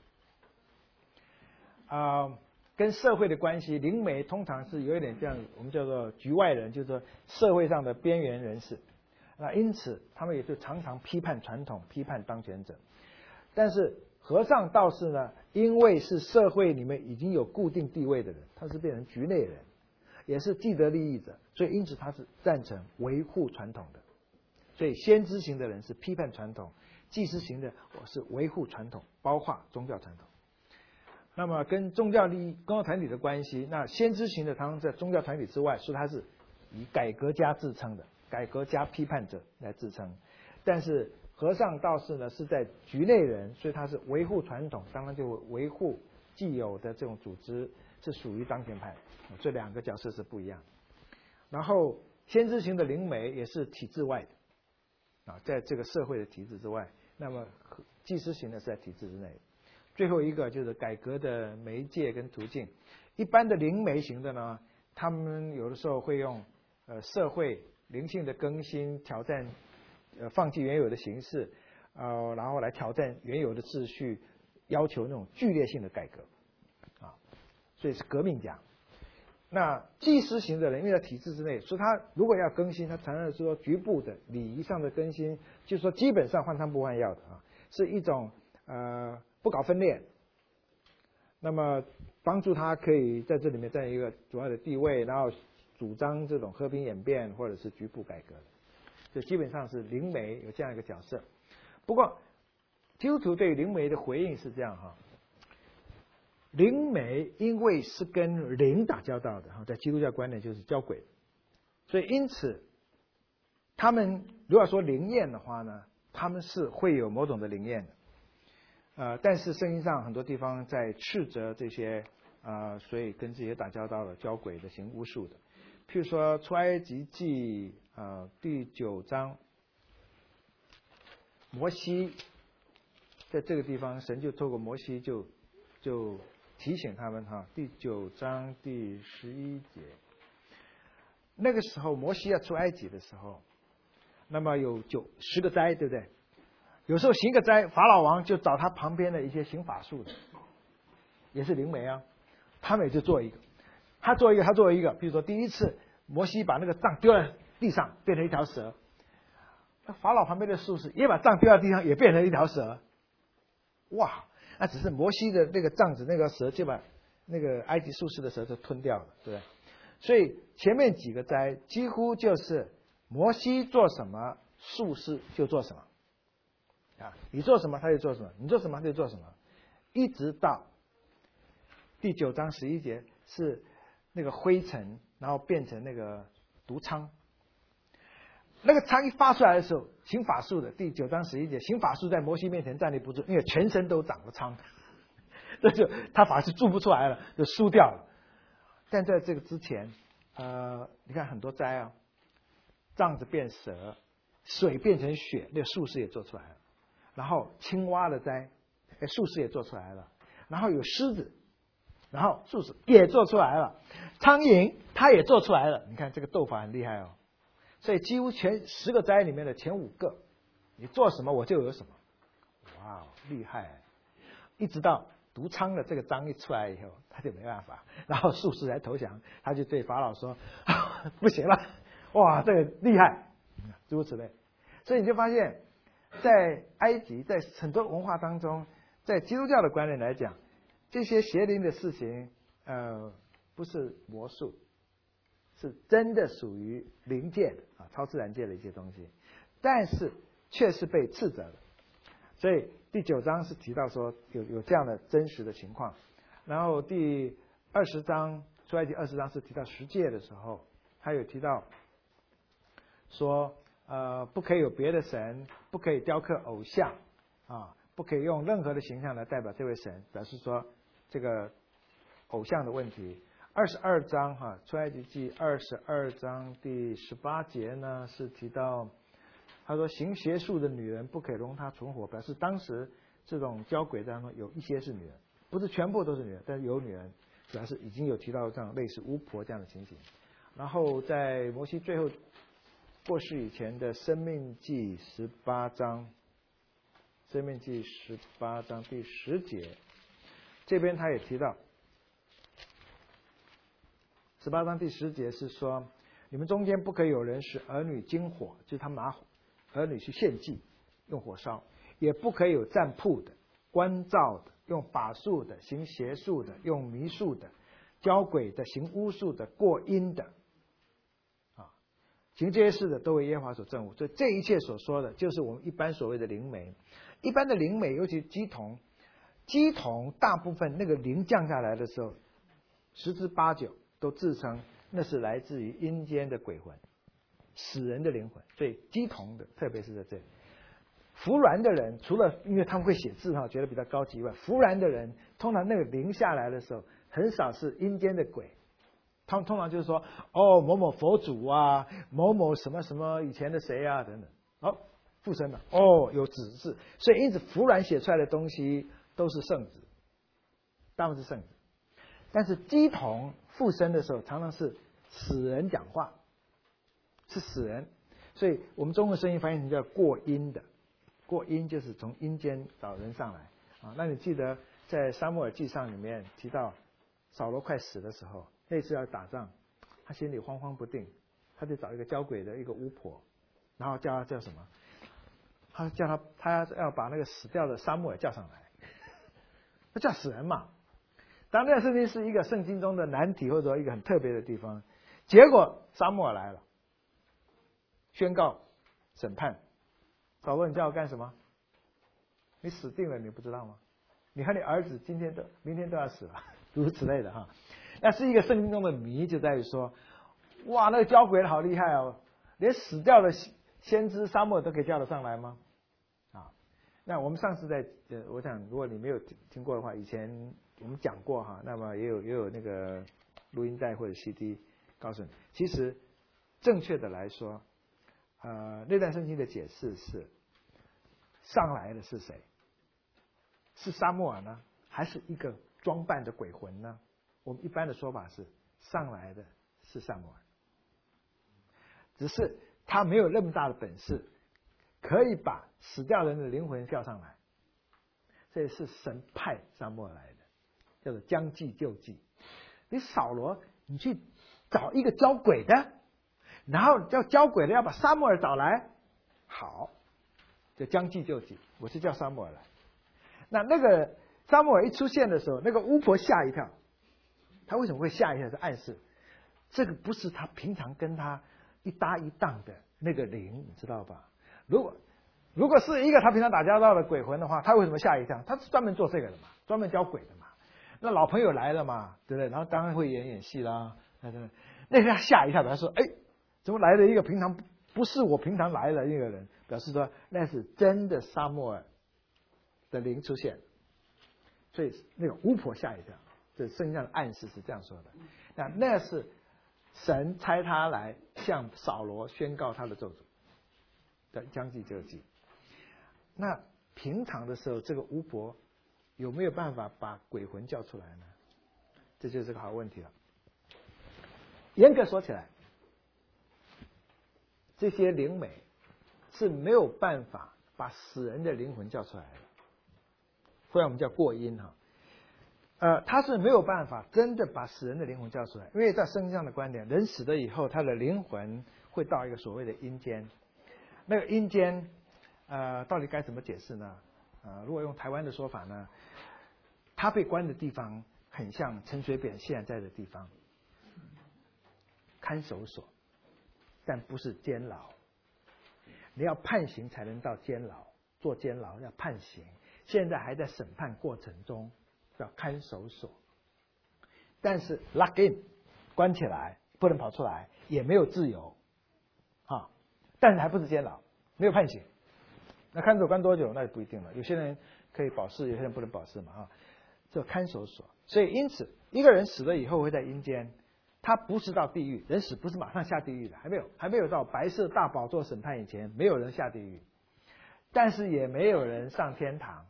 S1: 啊、呃，跟社会的关系，灵媒通常是有一点这样，我们叫做局外人，就是说社会上的边缘人士。 那因此他们也就常常批判传统，批判当权者。但是和尚道士呢，因为是社会里面已经有固定地位的人，他是变成局内人，也是既得利益者，所以因此他是赞成维护传统的。所以先知型的人是批判传统，祭司型的我是维护传统，包括宗教传统。那么跟宗教利益、宗教团体的关系，那先知型的他们在宗教团体之外，说他是以改革家自称的，改革家批判者来自称。但是和尚道士呢是在局内人，所以他是维护传统，当然就维护既有的这种组织，是属于当权派。这两个角色是不一样。然后先知型的灵媒也是体制外的啊，在这个社会的体制之外。那么祭司型的是在体制之内。最后一个就是改革的媒介跟途径。一般的灵媒型的呢，他们有的时候会用呃社会灵性的更新，挑战呃放弃原有的形式，呃然后来挑战原有的秩序，要求那种剧烈性的改革啊，所以是革命家。那祭司型的人，因为在体制之内，所以他如果要更新，他常常说局部的礼仪上的更新，就是说基本上换汤不换药的啊，是一种呃不搞分裂，那么帮助他可以在这里面占一个主要的地位，然后主张这种和平演变或者是局部改革，就基本上是灵媒有这样一个角色。不过基督徒对灵媒的回应是这样哈。灵媒因为是跟灵打交道的，在基督教观念就是交鬼，所以因此他们如果说灵验的话呢，他们是会有某种的灵验的，呃，但是圣经上很多地方在斥责这些呃，所以跟这些打交道的交鬼的行巫术的，譬如说出埃及记呃第九章，摩西在这个地方，神就透过摩西就就提醒他们哈，第九章第十一节，那个时候摩西要出埃及的时候，那么有九十个灾，对不对？有时候行个灾，法老王就找他旁边的一些行法术的，也是灵媒啊，他们也就做一个，他做一个，他做一个。比如说第一次，摩西把那个杖丢在地上，变成一条蛇，那法老旁边的术士也把杖丢在地上，也变成一条蛇，哇！那只是摩西的那个杖子，那个蛇就把那个埃及术士的蛇就吞掉了，对不对？所以前面几个灾几乎就是摩西做什么，术士就做什么啊，你做什么他就做什么，你做什么他就做什么，一直到第九章十一节是那个灰尘，然后变成那个毒疮。那个疮一发出来的时候，行法术的第九章十一节，行法术在摩西面前站立不住，因为全身都长了疮，这就他法术做不出来了，就输掉了。但在这个之前，呃，你看很多灾啊，杖子变蛇，水变成血，那个术士也做出来了。然后青蛙的灾，术士也做出来了。然后有狮子，然后术士也做出来了。苍蝇他也做出来了。你看这个斗法很厉害哦。所以几乎前十个灾里面的前五个，你做什么我就有什么，哇，厉害！一直到毒疮的这个章一出来以后，他就没办法，然后术士来投降，他就对法老说：“啊、不行了，哇，这个厉害！”诸如此类。所以你就发现，在埃及，在很多文化当中，在基督教的观念来讲，这些邪灵的事情，呃，不是魔术。是真的属于灵界的啊，超自然界的一些东西，但是却是被斥责的。所以第九章是提到说有有这样的真实的情况，然后第二十章出埃及二十章是提到十诫的时候，他有提到说呃不可以有别的神，不可以雕刻偶像啊，不可以用任何的形象来代表这位神，表示说这个偶像的问题。二十二章哈，出埃及记二十二章第十八节呢是提到，他说行邪术的女人不可以容她存活，表示当时这种交鬼当中有一些是女人，不是全部都是女人，但是有女人，主要是已经有提到这样类似巫婆这样的情形。然后在摩西最后过世以前的申命记十八章，申命记十八章第十节，这边他也提到。十八章第十节是说，你们中间不可以有人使儿女经火，就是他拿儿女去献祭，用火烧；也不可以有占卜的、观照的、用法术的、行邪术的、用迷术的、教鬼的、行巫术的、过阴的，啊，行这些事的都为耶和华所憎恶。所以这一切所说的，就是我们一般所谓的灵媒。一般的灵媒，尤其鸡童，鸡童大部分那个灵降下来的时候，十之八九都自称那是来自于阴间的鬼魂。死人的灵魂，所以鸡童的，特别是在这里，服软的人，除了因为他们会写字哈，觉得比较高级以外，服软的人通常那个灵下来的时候，很少是阴间的鬼，他们通常就是说，哦，某某佛祖啊，某某什么什么以前的谁啊等等，好、哦、附身了，哦，有子字，所以因此服软写出来的东西都是圣旨，大部分是圣旨，但是鸡童附身的时候，常常是死人讲话。是死人，所以我们中文声音翻译成叫过阴的，过阴就是从阴间找人上来啊。那你记得在撒母耳记上里面提到扫罗快死的时候，那次要打仗，他心里慌慌不定，他就找一个教鬼的一个巫婆，然后叫他叫什么？他叫他他要把那个死掉的撒母耳叫上来，那叫死人嘛。当然，圣经是一个圣经中的难题，或者说一个很特别的地方。结果撒母耳来了。宣告审判，扫罗，你叫我干什么？你死定了，你不知道吗？你和你儿子今天都、明天都要死了，诸如此类的哈。那是一个圣经中的谜，就在于说，哇，那个教鬼的好厉害哦，连死掉的先知撒母耳都可以叫得上来吗？啊，那我们上次在呃，我想如果你没有听过的话，以前我们讲过哈，那么也有也有那个录音带或者 C D 告诉你，其实正确的来说。呃，那段圣经的解释是，上来的是谁？是撒母耳呢，还是一个装扮的鬼魂呢？我们一般的说法是，上来的是撒母耳，只是他没有那么大的本事，可以把死掉人的灵魂叫上来，这是神派撒母耳来的，叫做将计就计。你扫罗，你去找一个教鬼的。然后要教鬼的要把撒母耳找来，好，就将计就计，我是叫撒母耳来。那那个撒母耳一出现的时候，那个巫婆吓一跳。他为什么会吓一跳？是暗示这个不是他平常跟他一搭一档的那个灵，你知道吧？如果如果是一个他平常打交道的鬼魂的话，他为什么吓一跳？他是专门做这个的嘛，专门教鬼的嘛。那老朋友来了嘛，对不对？然后当然会演演戏啦，那个那个吓一跳，他说：“哎。”怎么来了一个平常不是我平常来的一个人？表示说那是真的撒母耳的灵出现，所以那个巫婆吓一跳。这圣经上的暗示是这样说的。那那是神差他来向扫罗宣告他的咒诅的将计就计。那平常的时候，这个巫婆有没有办法把鬼魂叫出来呢？这就是个好问题了。严格说起来，这些灵媒是没有办法把死人的灵魂叫出来的，或者我们叫过阴哈。呃，他是没有办法真的把死人的灵魂叫出来，因为在圣经上的观点，人死了以后，他的灵魂会到一个所谓的阴间。那个阴间，呃，到底该怎么解释呢？呃，如果用台湾的说法呢，他被关的地方很像陈水扁现在的地方，看守所。但不是监牢，你要判刑才能到监牢，坐监牢要判刑，现在还在审判过程中，叫看守所。但是 lock in 关起来，不能跑出来，也没有自由，啊，但是还不是监牢，没有判刑。那看守关多久那就不一定了，有些人可以保释，有些人不能保释嘛，啊，这看守所。所以因此，一个人死了以后会在阴间。他不是到地狱，人死不是马上下地狱的，还没有，还没有到白色大宝座审判以前，没有人下地狱，但是也没有人上天堂，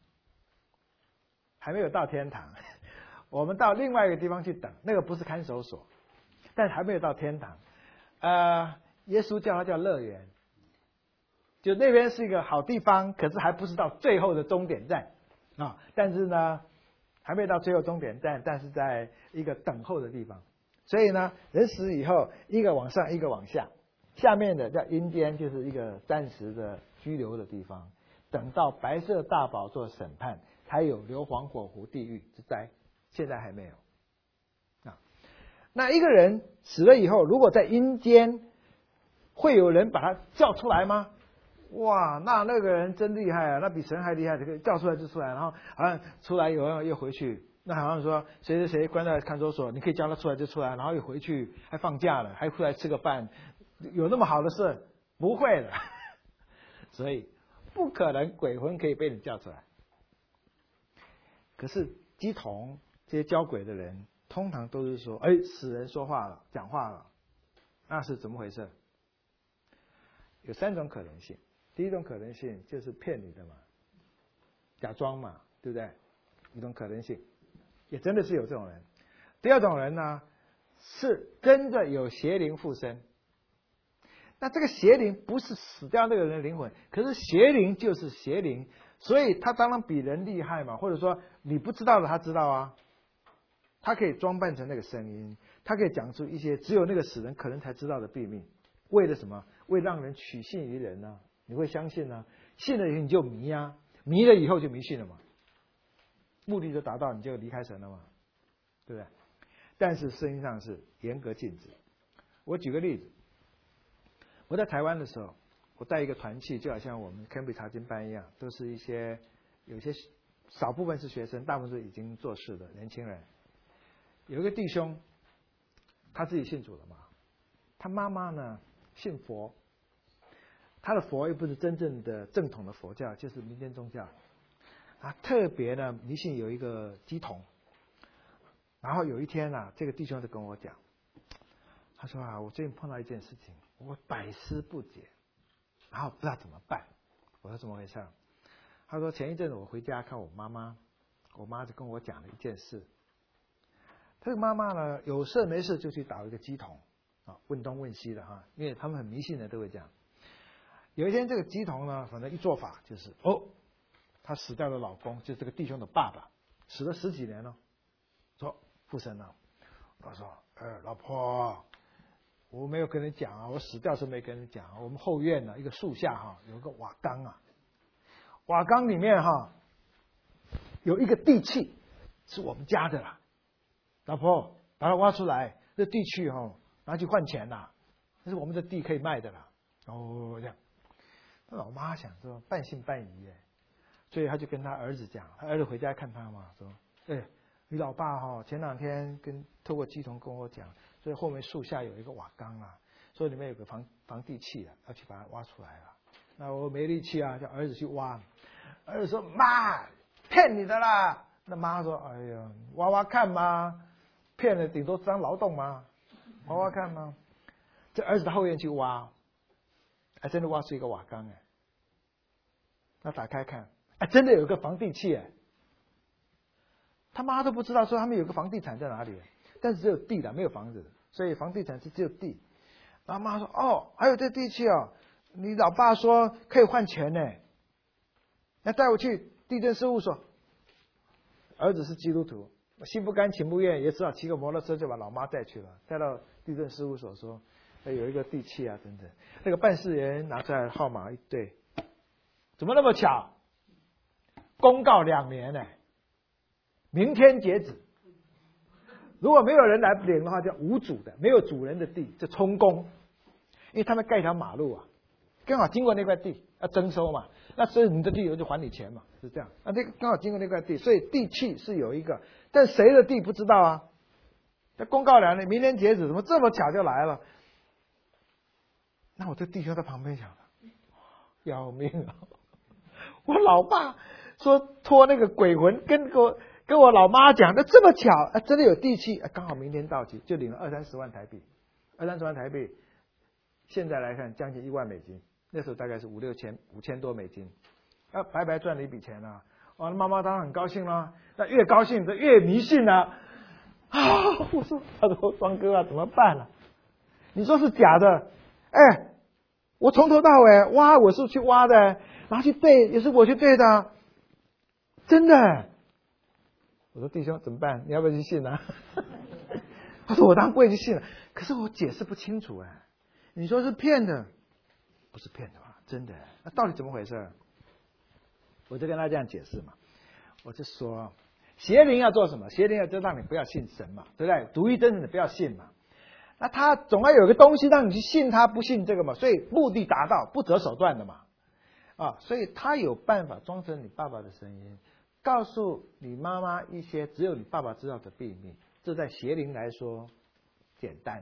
S1: 还没有到天堂。我们到另外一个地方去等，那个不是看守所，但还没有到天堂。呃，耶稣叫它叫乐园，就那边是一个好地方，可是还不是到最后的终点站啊。但是呢，还没有到最后终点站，但是在一个等候的地方。所以呢，人死以后，一个往上，一个往下，
S2: 下面的叫阴间，就是一个暂时的拘留的地方。等到白色大宝座审判，才有硫磺火湖地狱之灾，现在还没有。啊，那一个人死了以后，如果在阴间，会有人把他叫出来吗？哇，那那个人真厉害啊，那比神还厉害，这个叫出来就出来，然后好像出来以后又回去。那好像说谁谁谁关在看守所，你可以叫他出来就出来，然后又回去，还放假了，还出来吃个饭，有那么好的事？不会的。所以不可能鬼魂可以被你叫出来。可是乩童这些教鬼的人，通常都是说，哎，死人说话了，讲话了，那是怎么回事？有三种可能性。第一种可能性就是骗你的嘛，假装嘛，对不对？一种可能性，也真的是有这种人。第二种人呢，是真的有邪灵附身。那这个邪灵不是死掉那个人的灵魂，可是邪灵就是邪灵，所以他当然比人厉害嘛，或者说你不知道的他知道啊。他可以装扮成那个声音，他可以讲出一些只有那个死人可能才知道的秘密，为了什么？为让人取信于人呢、啊？你会相信呢、啊？信了以后你就迷啊，迷了以后就迷信了嘛，目的就达到，你就离开神了嘛，对不对？但是圣经上是严格禁止。我举个例子，我在台湾的时候，我带一个团契，就好像我们 Cambridge 查经班一样，都是一些有些少部分是学生，大部分是已经做事的年轻人。有一个弟兄，他自己信主了嘛，他妈妈呢信佛，他的佛又不是真正的正统的佛教，就是民间宗教。啊，特别呢迷信有一个乩童。然后有一天啊，这个弟兄就跟我讲，他说啊，我最近碰到一件事情，我百思不解，然后不知道怎么办。我说怎么回事？他说前一阵子我回家看我妈妈，我妈就跟我讲了一件事。这个妈妈呢，有事没事就去找一个乩童啊，问东问西的哈，因为他们很迷信的都会这样。有一天这个乩童呢，反正一做法就是哦，她死掉的老公就是这个弟兄的爸爸，死了十几年了，说附身了。我说，呃，老婆，我没有跟你讲啊，我死掉是没跟你讲啊。我们后院呢，一个树下哈，有个瓦缸啊，瓦缸里面哈有一个地契，是我们家的啦。老婆，把它挖出来，这地契哈拿去换钱啦，这是我们的地可以卖的啦。哦，这样，那老妈想说半信半疑耶，所以他就跟他儿子讲，他儿子回家看他嘛，说，哎。你老爸哈、哦、前两天跟透过乩童跟我讲，所以后面树下有一个瓦缸啊，所以里面有个防防地契啊，要去把它挖出来了。那我没力气啊，叫儿子去挖。儿子说：“妈，骗你的啦。”那妈说：“哎呀，挖挖看嘛，骗了顶多当劳动嘛，挖挖看嘛。”这儿子到后院去挖，还真的挖出一个瓦缸哎。那打开看，哎，真的有一个防地契哎。他妈都不知道说他们有个房地产在哪里，但是只有地的，没有房子，所以房地产是只有地。然后妈说：“哦，还有这地契哦，你老爸说可以换钱呢，那带我去地震事务所。”儿子是基督徒，心不甘情不愿，也只好骑个摩托车就把老妈带去了，带到地震事务所说有一个地契啊等等。那个办事员拿出来号码一对，怎么那么巧？公告两年呢。明天截止，如果没有人来领的话，叫无主的，没有主人的地，就充公。因为他们盖一条马路啊，刚好经过那块地，要征收嘛，那所以你的地我就还你钱嘛，是这样。啊，那个刚好经过那块地，所以地契是有一个，但谁的地不知道啊？那公告两年，明天截止，怎么这么巧就来了？那我这弟兄在旁边想，要命啊！我老爸说托那个鬼魂跟我。跟我老妈讲，那这么巧啊，真的有地契啊，刚好明天到期，就领了二三十万台币，二三十万台币，现在来看将近一万美金，那时候大概是五六千五千多美金，啊，白白赚了一笔钱啊！哦，妈妈当然很高兴啦，那越高兴就越迷信啊！啊，我说，他说双哥啊，怎么办啊？你说是假的？哎，我从头到尾挖，我是去挖的，然后去对，也是我去对的，真的。我说弟兄怎么办？你要不要去信啊？他说我当然不会去信了，可是我解释不清楚哎，
S1: 你说是骗的，不是骗的吧？真的，那到底怎么回事？我就跟他这样解释嘛，我就说，邪灵要做什么？邪灵要就让你不要信神嘛，对不对？独一真神的不要信嘛。那他总要有个东西让你去信他，不信这个嘛，所以目的达到，不择手段的嘛。啊，所以他有办法装成你爸爸的声音，告诉你妈妈一些只有你爸爸知道的秘密。这在邪灵来说简单。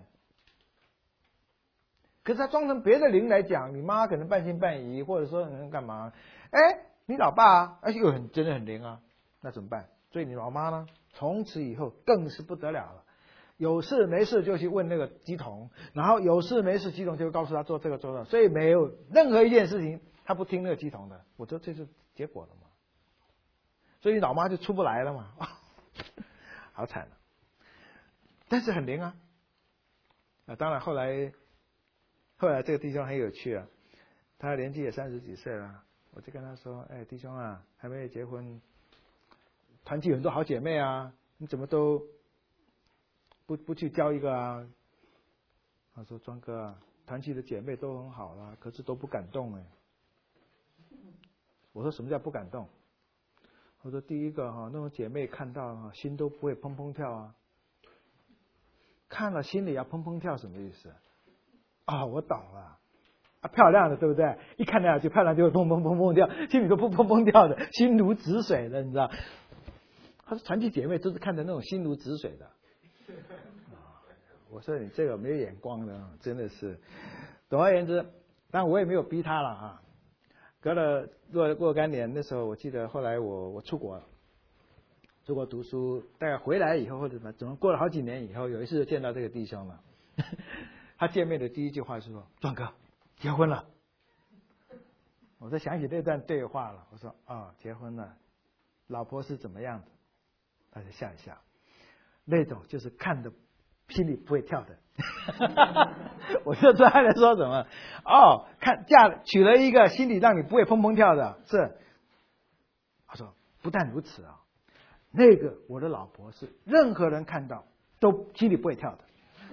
S1: 可是他装成别的灵来讲，你妈可能半信半疑，或者说能干嘛？哎，你老爸啊，而且又很真的很灵啊，那怎么办？所以你老妈呢，从此以后更是不得了了，有事没事就去问那个鸡童，然后有事没事鸡童就会告诉他做这个做那个，所以没有任何一件事情他不听那个鸡童的。我说这是结果了嘛，所以你老妈就出不来了嘛，好惨了。但是很灵啊，啊，当然后来。后来这个弟兄很有趣啊，他年纪也三十几岁了，我就跟他说：“哎，弟兄啊，还没有结婚，团契很多好姐妹啊，你怎么都不不去交一个啊？”他说：“庄哥啊，团契的姐妹都很好啦，可是都不敢动哎。”我说：“什么叫不敢动？”我说：“第一个哈，那种姐妹看到哈，心都不会砰砰跳啊，看了心里要砰砰跳，什么意思？”啊、哦，我懂了，啊，漂亮的，对不对？一看到就漂亮，就会砰砰砰砰跳，心里都砰砰砰跳的，心如止水的，你知道？他说传奇姐妹都是看着那种心如止水的。啊，我说你这个没有眼光的，真的是。总而言之，但我也没有逼他了啊。隔了若若干年，那时候我记得后来我我出国了，出国读书，大概回来以后或者什么，总共过了好几年以后，有一次就见到这个弟兄了。他见面的第一句话是说：“壮哥，结婚了。”我就想起那段对话了。我说：“哦，结婚了，老婆是怎么样的？”他就笑一笑，那种就是看的心里不会跳的。我就知道他在说什么。哦，看嫁娶了一个心里让你不会砰砰跳的，是。他说：“不但如此啊，那个我的老婆是任何人看到都心里不会跳的。”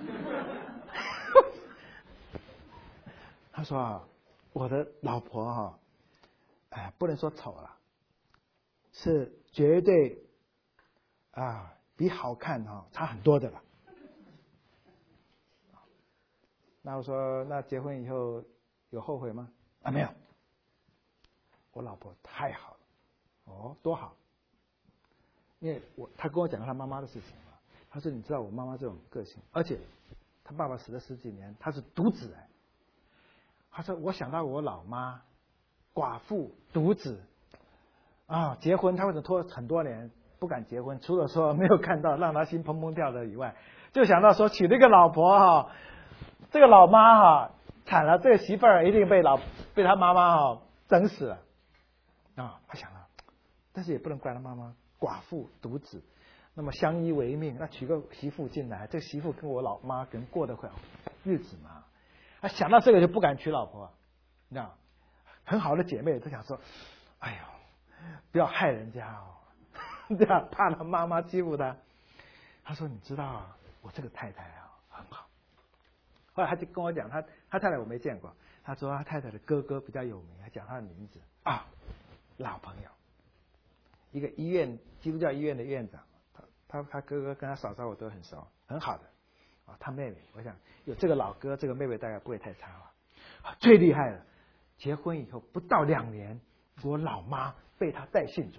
S1: 他说啊，我的老婆哈、啊，哎，不能说丑了，是绝对啊比好看哈、啊、差很多的了。那我说，那结婚以后有后悔吗？啊，没有，我老婆太好了。哦，多好！因为我他跟我讲他妈妈的事情嘛，他说你知道我妈妈这种个性，而且他爸爸死了十几年，他是独子哎。他说：“我想到我老妈，寡妇独子，啊，结婚他为什么拖很多年不敢结婚？除了说没有看到让他心砰砰跳的以外，就想到说娶了一个老婆哈，这个老妈哈惨了，这个媳妇儿一定被老被他妈妈哈整死了啊！他想了，但是也不能怪他妈妈，寡妇独子，那么相依为命，那娶个媳妇进来，这媳妇跟我老妈可能过得会日子嘛。”他想到这个就不敢娶老婆，你知道，很好的姐妹都想说：“哎呦，不要害人家哦，对吧？怕他妈妈欺负他。”他说：“你知道啊，我这个太太啊很好。”后来他就跟我讲，他他太太我没见过，他说他太太的哥哥比较有名，他讲他的名字啊，老朋友，一个医院基督教医院的院长，他他他哥哥跟他嫂嫂我都很熟，很好的。啊，他妹妹，我想有这个老哥，这个妹妹大概不会太差了。最厉害了，结婚以后不到两年，我老妈被他带信主。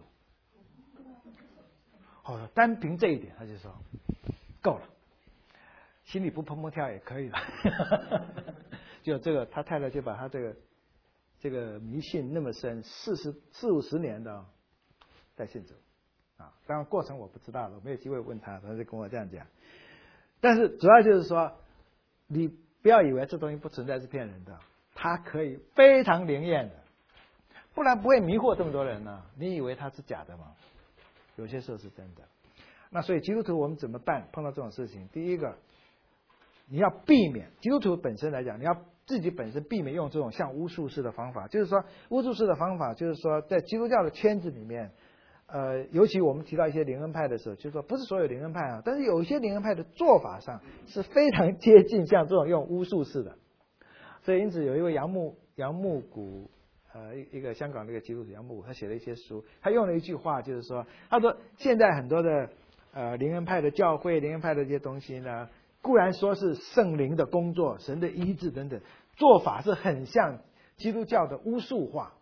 S1: 哦，单凭这一点，他就说够了，心里不砰砰跳也可以了。就这个，他太太就把他这个这个迷信那么深，四十四五十年的带信主啊。当然过程我不知道了，我没有机会问他，他就跟我这样讲。但是主要就是说，你不要以为这东西不存在是骗人的，它可以非常灵验的，不然不会迷惑这么多人呢、啊。你以为它是假的吗？有些时候是真的。那所以基督徒我们怎么办？碰到这种事情，第一个，你要避免基督徒本身来讲，你要自己本身避免用这种像巫术式的方法。就是说，巫术式的方法，就是说在基督教的圈子里面。呃，尤其我们提到一些灵恩派的时候，就是说不是所有灵恩派啊，但是有一些灵恩派的做法上是非常接近像这种用巫术式的。 所以因此有一位杨牧杨牧谷，呃，一一个香港的一个基督徒杨牧谷，他写了一些书，他用了一句话，就是说，他说现在很多的呃灵恩派的教会、灵恩派的这些东西呢，固然说是圣灵的工作、神的医治等等，做法是很像基督教的巫术化，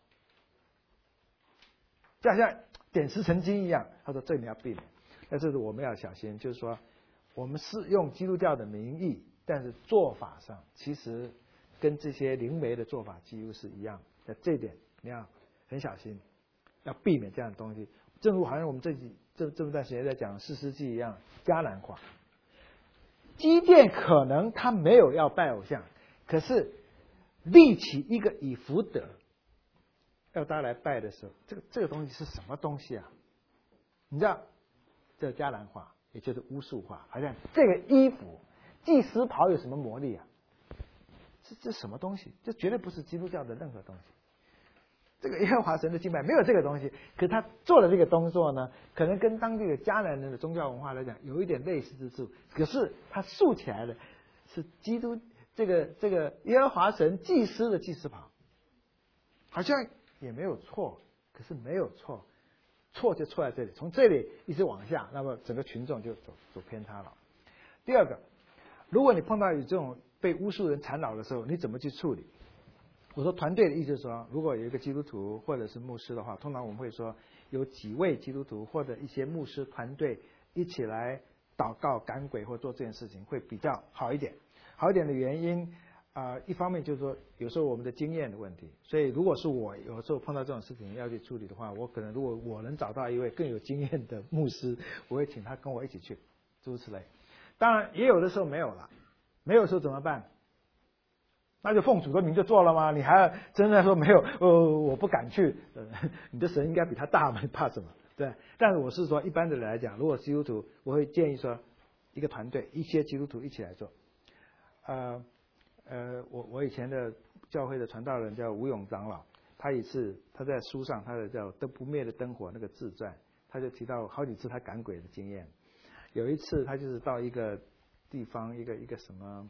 S1: 就好像点石成金一样。他说这你要避免，但是我们要小心，就是说我们是用基督教的名义，但是做法上其实跟这些灵媒的做法几乎是一样。那这一点你要很小心，要避免这样的东西。正如好像我们这几这这么段时间在讲士师记一样，迦南化。基甸可能他没有要拜偶像，可是立起一个以福德，要大家来拜的时候，这个这个东西是什么东西啊？你知道，这迦南化，也就是巫术化，好像这个衣服祭司袍有什么魔力啊？这这什么东西？这绝对不是基督教的任何东西。这个耶和华神的敬拜没有这个东西，可是他做的这个动作呢，可能跟当地的迦南人的宗教文化来讲有一点类似之处，可是他竖起来的是基督这个这个耶和华神祭司的祭司袍，好像也没有错，可是没有错，错就错在这里，从这里一直往下，那么整个群众就走走偏差了。第二个，如果你碰到有这种被巫术人缠绕的时候，你怎么去处理？我说团队的意思是说，如果有一个基督徒或者是牧师的话，通常我们会说有几位基督徒或者一些牧师团队一起来祷告赶鬼或做这件事情会比较好一点。好一点的原因啊、呃，一方面就是说有时候我们的经验的问题，所以如果是我有时候碰到这种事情要去处理的话，我可能如果我能找到一位更有经验的牧师，我会请他跟我一起去，诸如此类。当然也有的时候没有了，没有的时候怎么办？那就奉主的名就做了吗？你还要真的说没有？呃，我不敢去。呃，你的神应该比他大嘛，你怕什么？对。但是我是说，一般的人来讲，如果基督徒，我会建议说，一个团队，一些基督徒一起来做。呃呃，我我以前的教会的传道人叫吴勇长老，他一次他在书上他的叫《灯不灭的灯火》那个自传，他就提到好几次他赶鬼的经验。有一次他就是到一个地方，一个一个什么。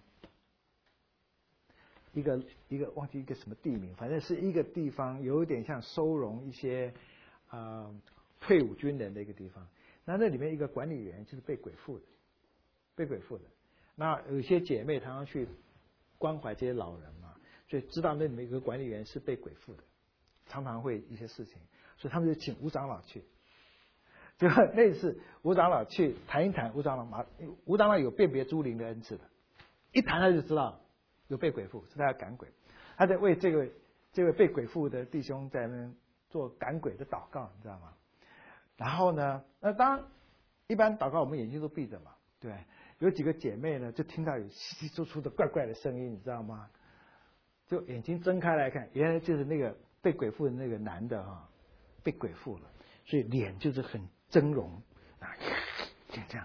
S1: 一个一个忘记一个什么地名，反正是一个地方，有一点像收容一些呃退伍军人的一个地方。那那里面一个管理员就是被鬼附的，被鬼附的。那有些姐妹常常去关怀这些老人嘛，所以知道那里面有个管理员是被鬼附的，常常会一些事情，所以他们就请吴长老去。就那次吴长老去谈一谈，吴长老马吴长老有辨别诸灵的恩赐的，一谈他就知道。有被鬼附，是他要赶鬼，他在为这位这位被鬼附的弟兄在那边做赶鬼的祷告，你知道吗？然后呢，那当然一般祷告我们眼睛都闭着嘛，对，有几个姐妹呢就听到有稀稀疏疏的怪怪的声音，你知道吗？就眼睛睁开来看，原来就是那个被鬼附的那个男的哈、啊，被鬼附了，所以脸就是很狰狞啊，就这样。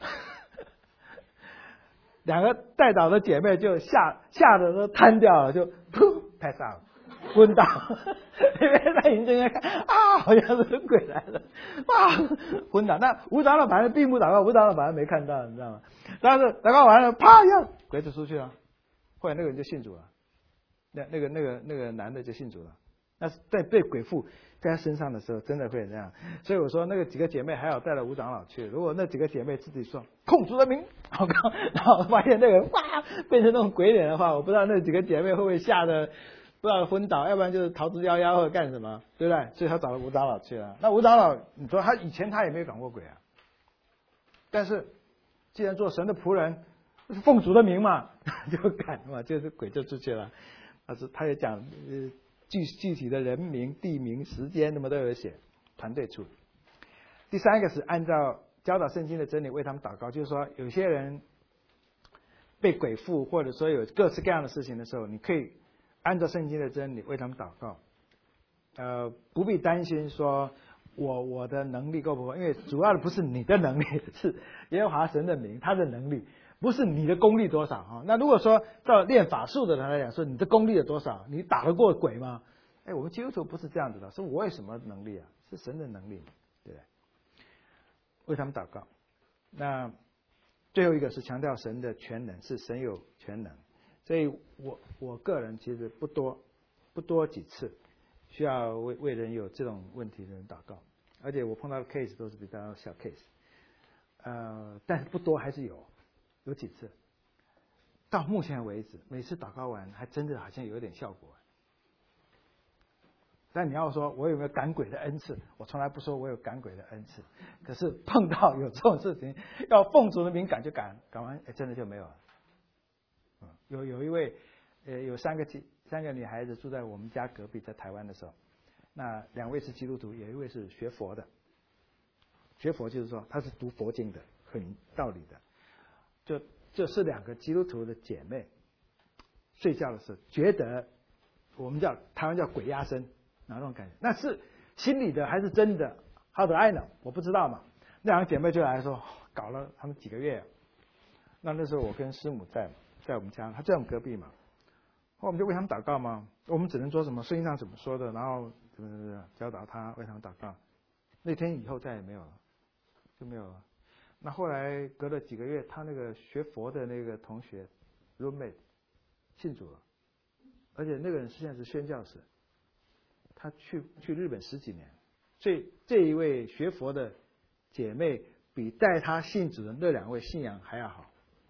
S1: 两个带倒的姐妹就吓吓得都瘫掉了，就噗拍上了，昏倒。因为他眼睁开看啊，好像是鬼来了，啊，昏倒。那吴长老反正闭目祷告，吴长老反正没看到，你知道吗？但是祷告完了，啪一下鬼就出去了。后来那个人就信主了，那那个那个那个男的就信主了。那是在被鬼附在他身上的时候，真的会这样。所以我说那个几个姐妹还好带了吴长老去。如果那几个姐妹自己说控主的名，然后然后发现那个人哇变成那种鬼脸的话，我不知道那几个姐妹会不会吓得不知道昏倒，要不然就是逃之夭夭或者干什么，对不对？所以他找了吴长老去了。那吴长老，你说他以前他也没有赶过鬼啊，但是既然做神的仆人，奉主的名嘛，就赶嘛，就是鬼就出去了。他是他也讲呃。具具体的人名、地名、时间，那么都有写，团队处理。第三个是按照教导圣经的真理为他们祷告，就是说有些人被鬼附，或者说有各式各样的事情的时候，你可以按照圣经的真理为他们祷告。呃，不必担心说我我的能力够不够，因为主要的不是你的能力，是耶和华神的名，他的能力。不是你的功力多少啊？那如果说照练法术的人来讲，说你的功力有多少？你打得过鬼吗？哎，我们基督徒不是这样子的，是我有什么能力啊？是神的能力，对不对？为他们祷告。那最后一个是强调神的全能，是神有全能。 所以我我个人其实不多不多几次需要为为人有这种问题的人祷告，而且我碰到的 case 都是比较小 case， 呃，但是不多还是有有几次。到目前为止，每次祷告完还真的好像有点效果。但你要说我有没有赶鬼的恩赐，我从来不说我有赶鬼的恩赐。可是碰到有这种事情，要奉主的名赶就赶，赶完哎真的就没有了。嗯，有有一位呃有三个三个女孩子住在我们家隔壁，在台湾的时候，那两位是基督徒，有一位是学佛的。学佛就是说他是读佛经的，很道理的。就就是两个基督徒的姐妹，睡觉的时候觉得我们叫台湾叫鬼压身。哪种感觉？那是心里的还是真的 ？How do I know？ 我不知道嘛。那两个姐妹就来说，搞了他们几个月。那那时候我跟师母在在我们家，她在我们隔壁嘛。我们就为他们祷告嘛。我们只能说什么圣经上怎么说的，然后怎么怎么教导他为他们祷告。那天以后再也没有了，就没有了。那后来隔了几个月，他那个学佛的那个同学 roommate 信主了，而且那个人实际上是宣教士。他去去日本十几年，所以这一位学佛的姐妹比带他信主的那两位信仰还要好。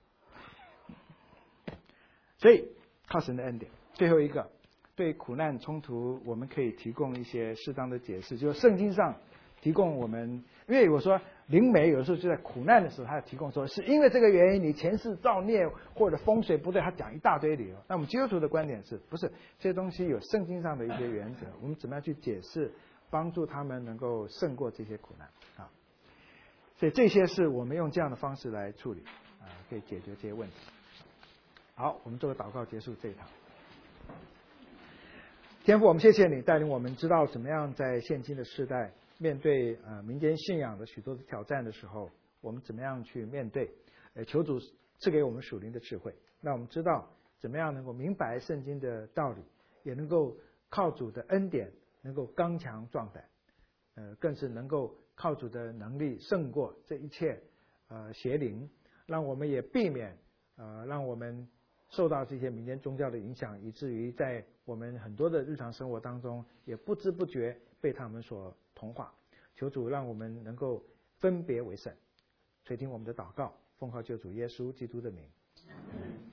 S1: 所以靠神的恩典。最后一个，对苦难冲突，我们可以提供一些适当的解释，就是圣经上提供我们，因为我说灵媒有的时候就在苦难的时候，他提供说是因为这个原因，你前世造孽或者风水不对，他讲一大堆理由。那我们基督徒的观点是不是这些东西有圣经上的一些原则，我们怎么样去解释，帮助他们能够胜过这些苦难啊？所以这些是我们用这样的方式来处理啊，可以解决这些问题。好，我们做个祷告结束这一堂。天父，我们谢谢你带领我们知道怎么样在现今的世代面对呃民间信仰的许多的挑战的时候，我们怎么样去面对？呃，求主赐给我们属灵的智慧，让我们知道怎么样能够明白圣经的道理，也能够靠主的恩典能够刚强壮胆，呃，更是能够靠主的能力胜过这一切呃邪灵，让我们也避免呃让我们受到这些民间宗教的影响，以至于在我们很多的日常生活当中，也不知不觉被他们所同化。求主让我们能够分别为圣，垂听我们的祷告，奉靠救主耶稣基督的名。